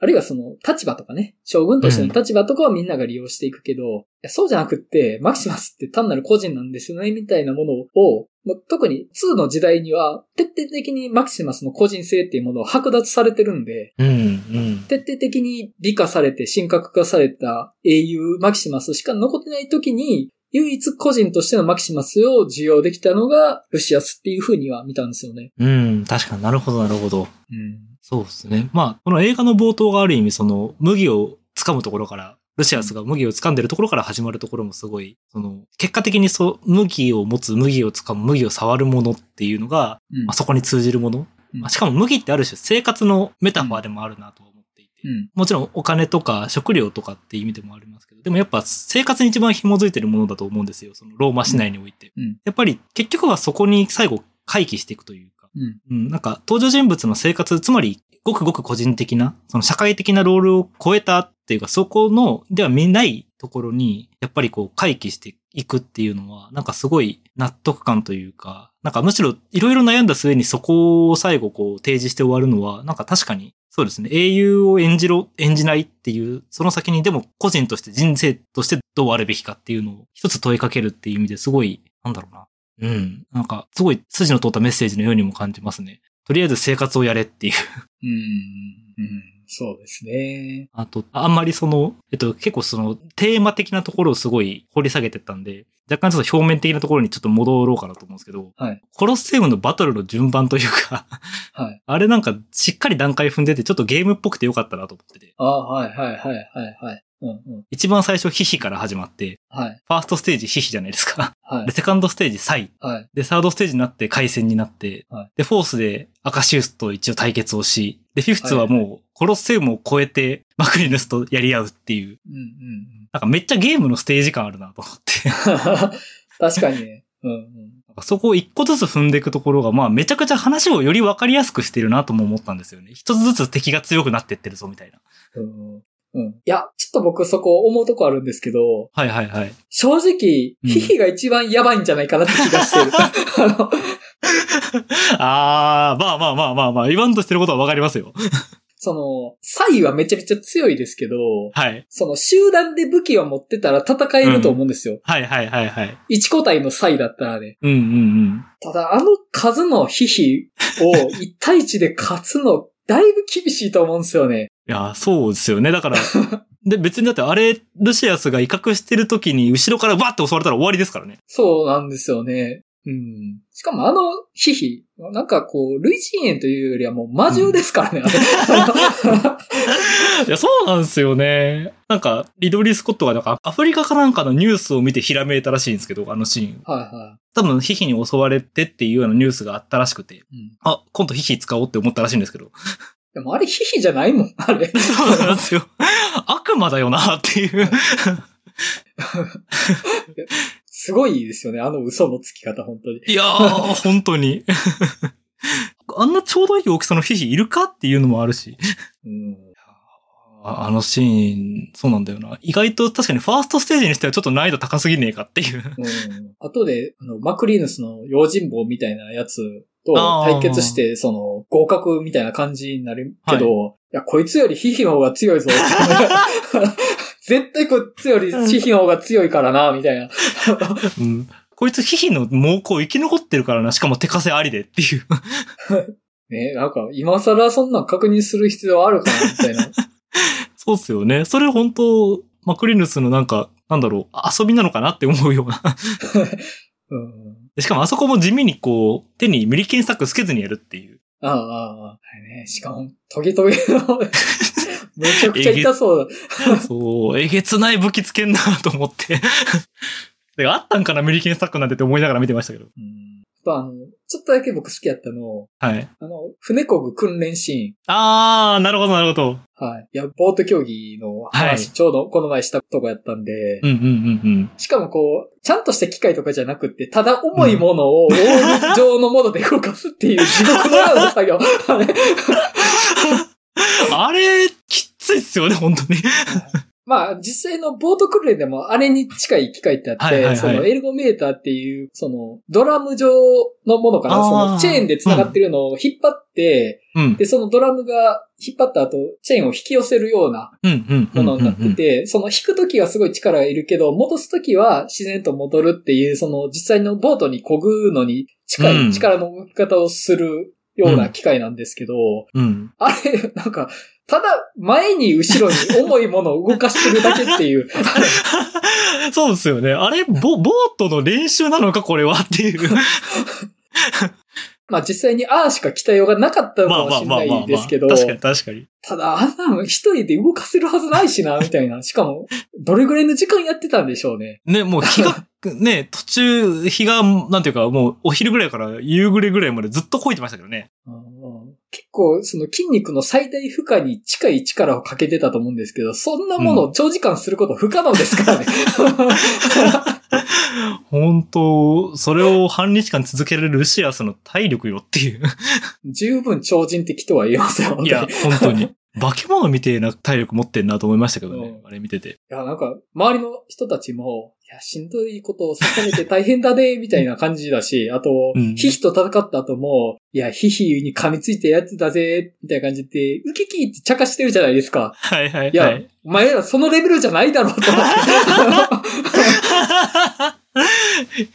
あるいはその立場とかね、将軍としての立場とかはみんなが利用していくけど、うん、いやそうじゃなくって、マキシマスって単なる個人なんですよね、みたいなものを、もう特にツーの時代には徹底的にマキシマスの個人性っていうものを剥奪されてるんで、 うんうん、 徹底的に美化されて神格化された英雄マキシマスしか残ってない時に、唯一個人としてのマキシマスを受容できたのがルシアスっていう風には見たんですよね。 うん、確かになるほどなるほど。 うん、 そうですね。まあ、この映画の冒頭がある意味その麦を掴むところから、ルシアスが麦を掴んでるところから始まるところもすごい、その、結果的にそう、麦を持つ、麦を掴む、麦を触るものっていうのが、うん、まあ、そこに通じるもの。うん、しかも麦ってある種生活のメタファーでもあるなと思っていて、うん、もちろんお金とか食料とかっていう意味でもありますけど、でもやっぱ生活に一番紐づいてるものだと思うんですよ。そのローマ市内において。うん、やっぱり結局はそこに最後回帰していくというか、うんうん、なんか登場人物の生活、つまりごくごく個人的な、その社会的なロールを超えたっていうか、そこの、では見ないところに、やっぱりこう回帰していくっていうのは、なんかすごい納得感というか、なんかむしろいろいろ悩んだ末にそこを最後こう提示して終わるのは、なんか確かに、そうですね、英雄を演じろ、演じないっていう、その先にでも個人として人生としてどうあるべきかっていうのを一つ問いかけるっていう意味ですごい、なんだろうな。うん。なんか、すごい筋の通ったメッセージのようにも感じますね。とりあえず生活をやれっていう。 うん。うん。そうですね。 あと、あんまりその、えっと、結構その、テーマ的なところをすごい掘り下げてったんで、若干ちょっと表面的なところにちょっと戻ろうかなと思うんですけど、はい。コロッセウムのバトルの順番というか、はい。あれなんか、しっかり段階踏んでて、ちょっとゲームっぽくてよかったなと思ってて。 ああ、はいはいはいはいはい。うんうん、 一番最初、ヒヒから始まって、はい、ファーストステージヒヒじゃないですか。はい、で、セカンドステージサイ。はい、で、サードステージになって海戦になって、はい、で、フォースでアカシウスと一応対決をし、で、フィフスはもう、コロッセウムを超えて、マクリヌスとやり合うっていう。うんうんうん、なんかめっちゃゲームのステージ感あるなと思って。 確かにね。うんうん、 そこを一個ずつ踏んでいくところが、まあめちゃくちゃ話をより分かりやすくしてるなとも思ったんですよね。一つずつ敵が強くなってってるぞみたいな。 うんうん。いや、ちょっと僕そこ思うとこあるんですけど。 はいはいはい。 正直、うん、ヒヒが一番やばいんじゃないかなって気がしてる。あのあー、まあまあまあまあまあ、言わんとしてることはわかりますよ。 その、サイはめちゃめちゃ強いですけど、 はい。 その集団で武器を持ってたら戦えると思うんですよ。うん、 はいはいはいはい。 一個体のサイだったらね。 うんうんうん。 ただ、あの数のヒヒを一対一で勝つの、だいぶ厳しいと思うんですよね。 いや、そうですよね。だから、で、別にだってあれ、ルシアスが威嚇してる時に後ろからバーって襲われたら終わりですからね。 そうなんですよね。うん。しかもあのヒヒ、なんかこう、類人猿というよりはもう魔獣ですからね、うん、あれ。いや、そうなんですよね。なんか、リドリー・スコットがなんかアフリカかなんかのニュースを見てひらめいたらしいんですけど、あのシーン。 はいはい。 多分、ヒヒに襲われてっていうようなニュースがあったらしくて、うん、あ、今度ヒヒ使おうって思ったらしいんですけど。 でもあれヒヒじゃないもん、あれ。 そうなんですよ。悪魔だよなっていう。 すごいですよね、あの嘘のつき方、本当に。 いやー、本当に。あんなちょうどいい大きさのヒヒいるかっていうのもあるし。うん、あ, あのシーン、そうなんだよな。意外と確かにファーストステージにしてはちょっと難易度高すぎねえかっていう。うん、 後で、あの、マクリーヌスの用心棒みたいなやつと対決して、その、合格みたいな感じになるけど、はい、いや、こいつよりヒヒの方が強いぞって。絶対こいつよりヒヒの方が強いからな、みたいな。 うん、こいつヒヒの猛攻生き残ってるからな、しかも手稼ありでっていう。 ね、なんか、今更そんなん確認する必要あるかな、みたいな。 そうっすよね。それ本当マクリヌスのなんか、なんだろう、遊びなのかなって思うような。うん、しかもあそこも地味にこう、手にメリケンスタックつけずにやるっていう。 ああ、ああ、はいね。しかも、トゲトゲの、めちゃくちゃ痛そうだ。そう、えげつない武器つけんなと思って。であったんかな、メリケンスタックなんてって思いながら見てましたけど。 うんあの、ちょっとだけ僕好きやったの。 はい。 あの、船漕ぐ訓練シーン。 あー、なるほど、なるほど。 はい。いや、ボート競技の話、はい、ちょうどこの前したとこやったんで。 うんうんうんうん。 しかもこう、ちゃんとした機械とかじゃなくって、ただ重いものをオール上のもので動かすっていう地獄のような作業。あれ、 あれ、きついっすよね、本当に。 まあ、実際のボート訓練でもあれに近い機械ってあって、はいはいはい、そのエルゴメーターっていう、そのドラム状のものかな、そのチェーンで繋がってるのを引っ張って、うん、で、そのドラムが引っ張った後、チェーンを引き寄せるようなものになってて、その引くときはすごい力がいるけど、戻すときは自然と戻るっていう、その実際のボートに漕ぐのに近い力の動き方をするような機械なんですけど、 うんうん、 あれ、なんか、ただ前に後ろに重いものを動かしてるだけっていう。 そうですよね。あれ、ボ、ボートの練習なのかこれはっていう。 まあ実際にああしか鍛えようがなかったのかもしれないですけど。 確かに確かに。 ただあんなの一人で動かせるはずないしな、みたいな。しかも、どれぐらいの時間やってたんでしょうね。 ね、もう日が、ね、途中、日が、なんていうか、もうお昼ぐらいから夕暮れぐらいまでずっと漕いてましたけどね。 結構、その筋肉の最大負荷に近い力をかけてたと思うんですけど、そんなものを長時間すること不可能ですからね。 本当、それを半日間続けられるルシアスの体力よっていう。 十分超人的とは言えますよ。 いや、本当に。化け物みてえな体力持ってんなと思いましたけどね。うん、あれ見てて。いや、なんか、周りの人たちも、いや、しんどいことをさされて大変だね、みたいな感じだし、あと、うん、ヒヒと戦った後も、いや、ヒヒに噛みついたやつだぜ、みたいな感じで、ウキキって茶化してるじゃないですか。 はいはいはい。 いや、お前らそのレベルじゃないだろうと思って。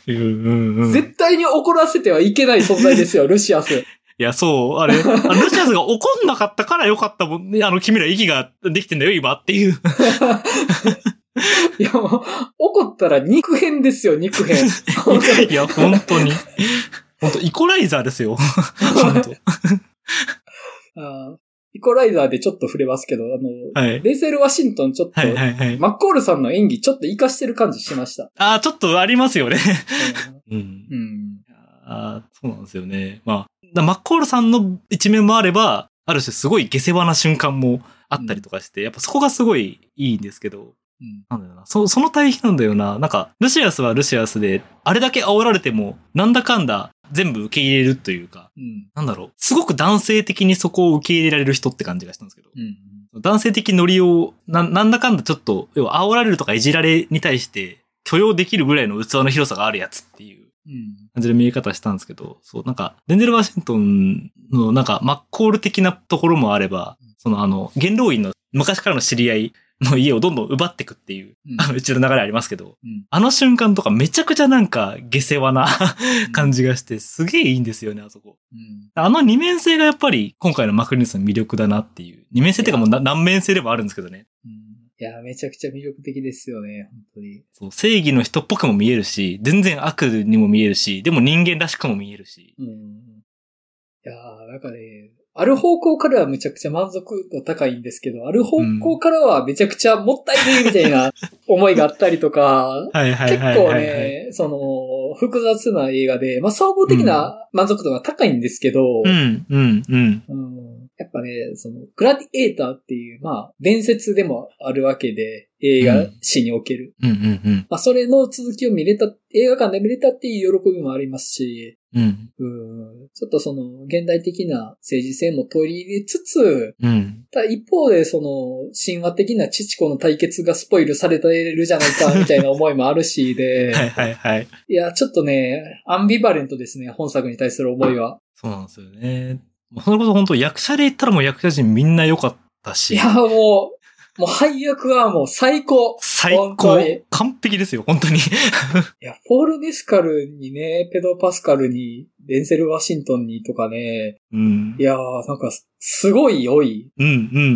うんうんうん、絶対に怒らせてはいけない存在ですよ、ルシアス。 いや、そう、あれ、あルシアスが怒んなかったからよかったもんね。あの、君ら息ができてんだよ、今っていう。 いや、もう、怒ったら肉片ですよ、肉片。 いや、本当に。本当イコライザーですよ。本当あイコライザーでちょっと触れますけど、あの、はい、レイゼル・ワシントンちょっと、はいはいはい、マッコールさんの演技ちょっと活かしてる感じしました。 ああ、ちょっとありますよね。 うん。うん。 あそうなんですよね。まあ、マッコールさんの一面もあれば、ある種すごい下世話な瞬間もあったりとかして、うん、やっぱそこがすごいいいんですけど、うん、なんだよな。そ、その対比なんだよな。なんか、ルシアスはルシアスで、あれだけ煽られても、なんだかんだ全部受け入れるというか、うん、なんだろう。すごく男性的にそこを受け入れられる人って感じがしたんですけど、うん、男性的ノリをな、なんだかんだちょっと、要は煽られるとかいじられに対して許容できるぐらいの器の広さがあるやつっていう感じの見え方したんですけど、そう、なんか、デンゼル・ワシントンのなんか、マッコール的なところもあれば、そのあの、元老院の昔からの知り合いの家をどんどん奪っていくっていう、うん、あの、うちの流れありますけど、うん、あの瞬間とかめちゃくちゃなんか下世話な感じがして、すげえいいんですよね、あそこ。うん、あの二面性がやっぱり今回のマクリヌスの魅力だなっていう。二面性っていうかもう何面性でもあるんですけどね。 うん、いや、めちゃくちゃ魅力的ですよね、本当に。 そう、正義の人っぽくも見えるし、全然悪にも見えるし、でも人間らしくも見えるし。うん、いやー、なんかね、ある方向からはめちゃくちゃ満足度高いんですけど、ある方向からはめちゃくちゃもったいねえみたいな思いがあったりとか、結構ね、その、複雑な映画で、まあ、総合的な満足度が高いんですけど、 うん、うん、うん。 やっぱね、その、グラディエーターっていう、まあ、伝説でもあるわけで、映画史における。 うん、うん、うん。 まあ、それの続きを見れた、映画館で見れたっていう喜びもありますし、 うん。 うんちょっとその、現代的な政治性も取り入れつつ、 うん。 ただ一方でその、神話的な父子の対決がスポイルされてるじゃないか、みたいな思いもあるしで、 はいはいはい。 いや、ちょっとね、アンビバレントですね、本作に対する思いは。 そうなんですよね。それこそ本当役者で言ったらもう役者陣みんな良かったし。 いや、もう、もう配役はもう最高。 最高。完璧ですよ、本当に。いや、ポール・メスカルにね、ペド・パスカルに、デンゼル・ワシントンにとかね。 うん。 いやー、なんか、すごい良い。 うん、うん、うん、うん。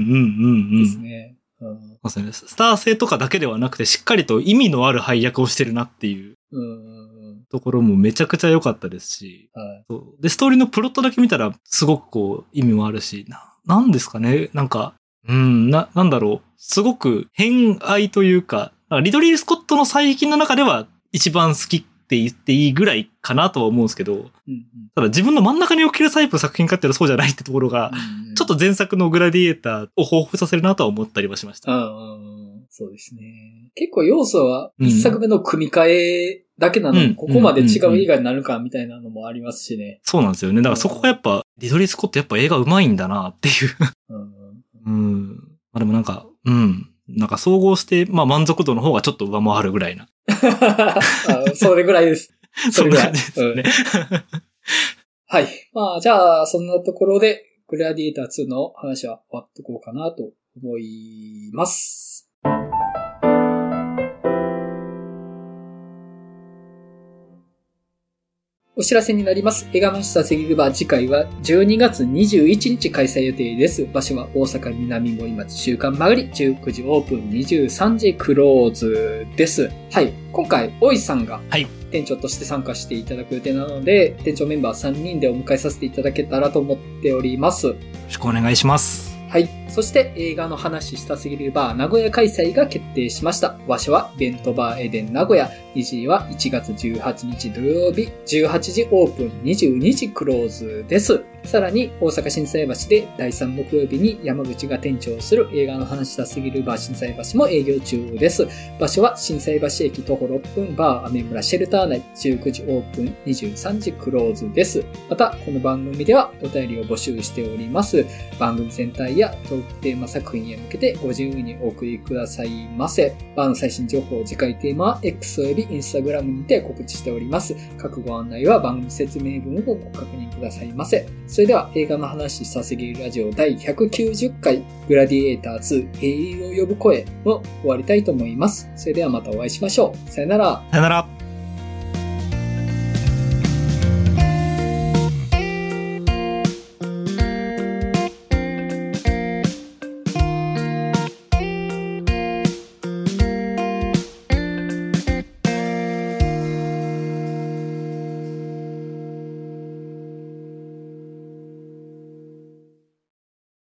ですね。うん。 そうですね。スター性とかだけではなくて、しっかりと意味のある配役をしてるなっていう。 うん。 ところもめちゃくちゃ良かったですし。 はい。 そうで、ストーリーのプロットだけ見たら、すごくこう、意味もあるし、な、なんですかね。なんか、うん、な、なんだろう。すごく偏愛というか、リドリー・スコットの最近の中では一番好きって言っていいぐらいかなとは思うんですけど、うんうん、ただ自分の真ん中に置けるタイプの作品かっていうとそうじゃないってところが、うんうん、ちょっと前作のグラディエーターを彷彿させるなとは思ったりはしました。 うん、そうですね。結構要素は一作目の組み替えだけなのに、うん、ここまで違う映画になるかみたいなのもありますしね。 そうなんですよね。だからそこがやっぱ、リドリー・スコットやっぱ映画上手いんだなっていう。うん。うん。まあでもなんか、うん。なんか総合して、まあ満足度の方がちょっと上回るぐらいな。 あそれぐらいです。 それぐらいですね。うん、 はい。まあじゃあ、そんなところで、 グラディエーターツーの話は終わっとこうかなと思います。お知らせになります。映画の下セギルバー次回はじゅうにがつにじゅういちにち開催予定です。場所は大阪南森町週刊曲がり、じゅうくじオープン、にじゅうさんじクローズです。はい。今回、大石さんが店長として参加していただく予定なので、店長メンバーさんにんでお迎えさせていただけたらと思っております。よろしくお願いします。 はい。そして映画の話したすぎるバー名古屋開催が決定しました。場所はイベントバーエデン名古屋。日時はいちがつじゅうはちにち土曜日じゅうはちじオープンにじゅうにじクローズです。さらに大阪心斎橋でだいさん木曜日に山口が店長をする映画の話したすぎるバー心斎橋も営業中です。場所は心斎橋駅徒歩ろっぷんバーアメ村シェルター内じゅうくじオープンにじゅうさんじクローズです。またこの番組ではお便りを募集しております。番組全体やトークテーマ作品へ向けてご自由にお送りくださいませ。バーの最新情報、次回テーマは X およびインスタグラムにて告知しております。各ご案内は番組説明文をご確認くださいませ。それでは映画の話したすぎるラジオだいひゃくきゅうじゅっかいグラディエーターツー英雄を呼ぶ声を終わりたいと思います。それではまたお会いしましょう。さよなら。 さよなら。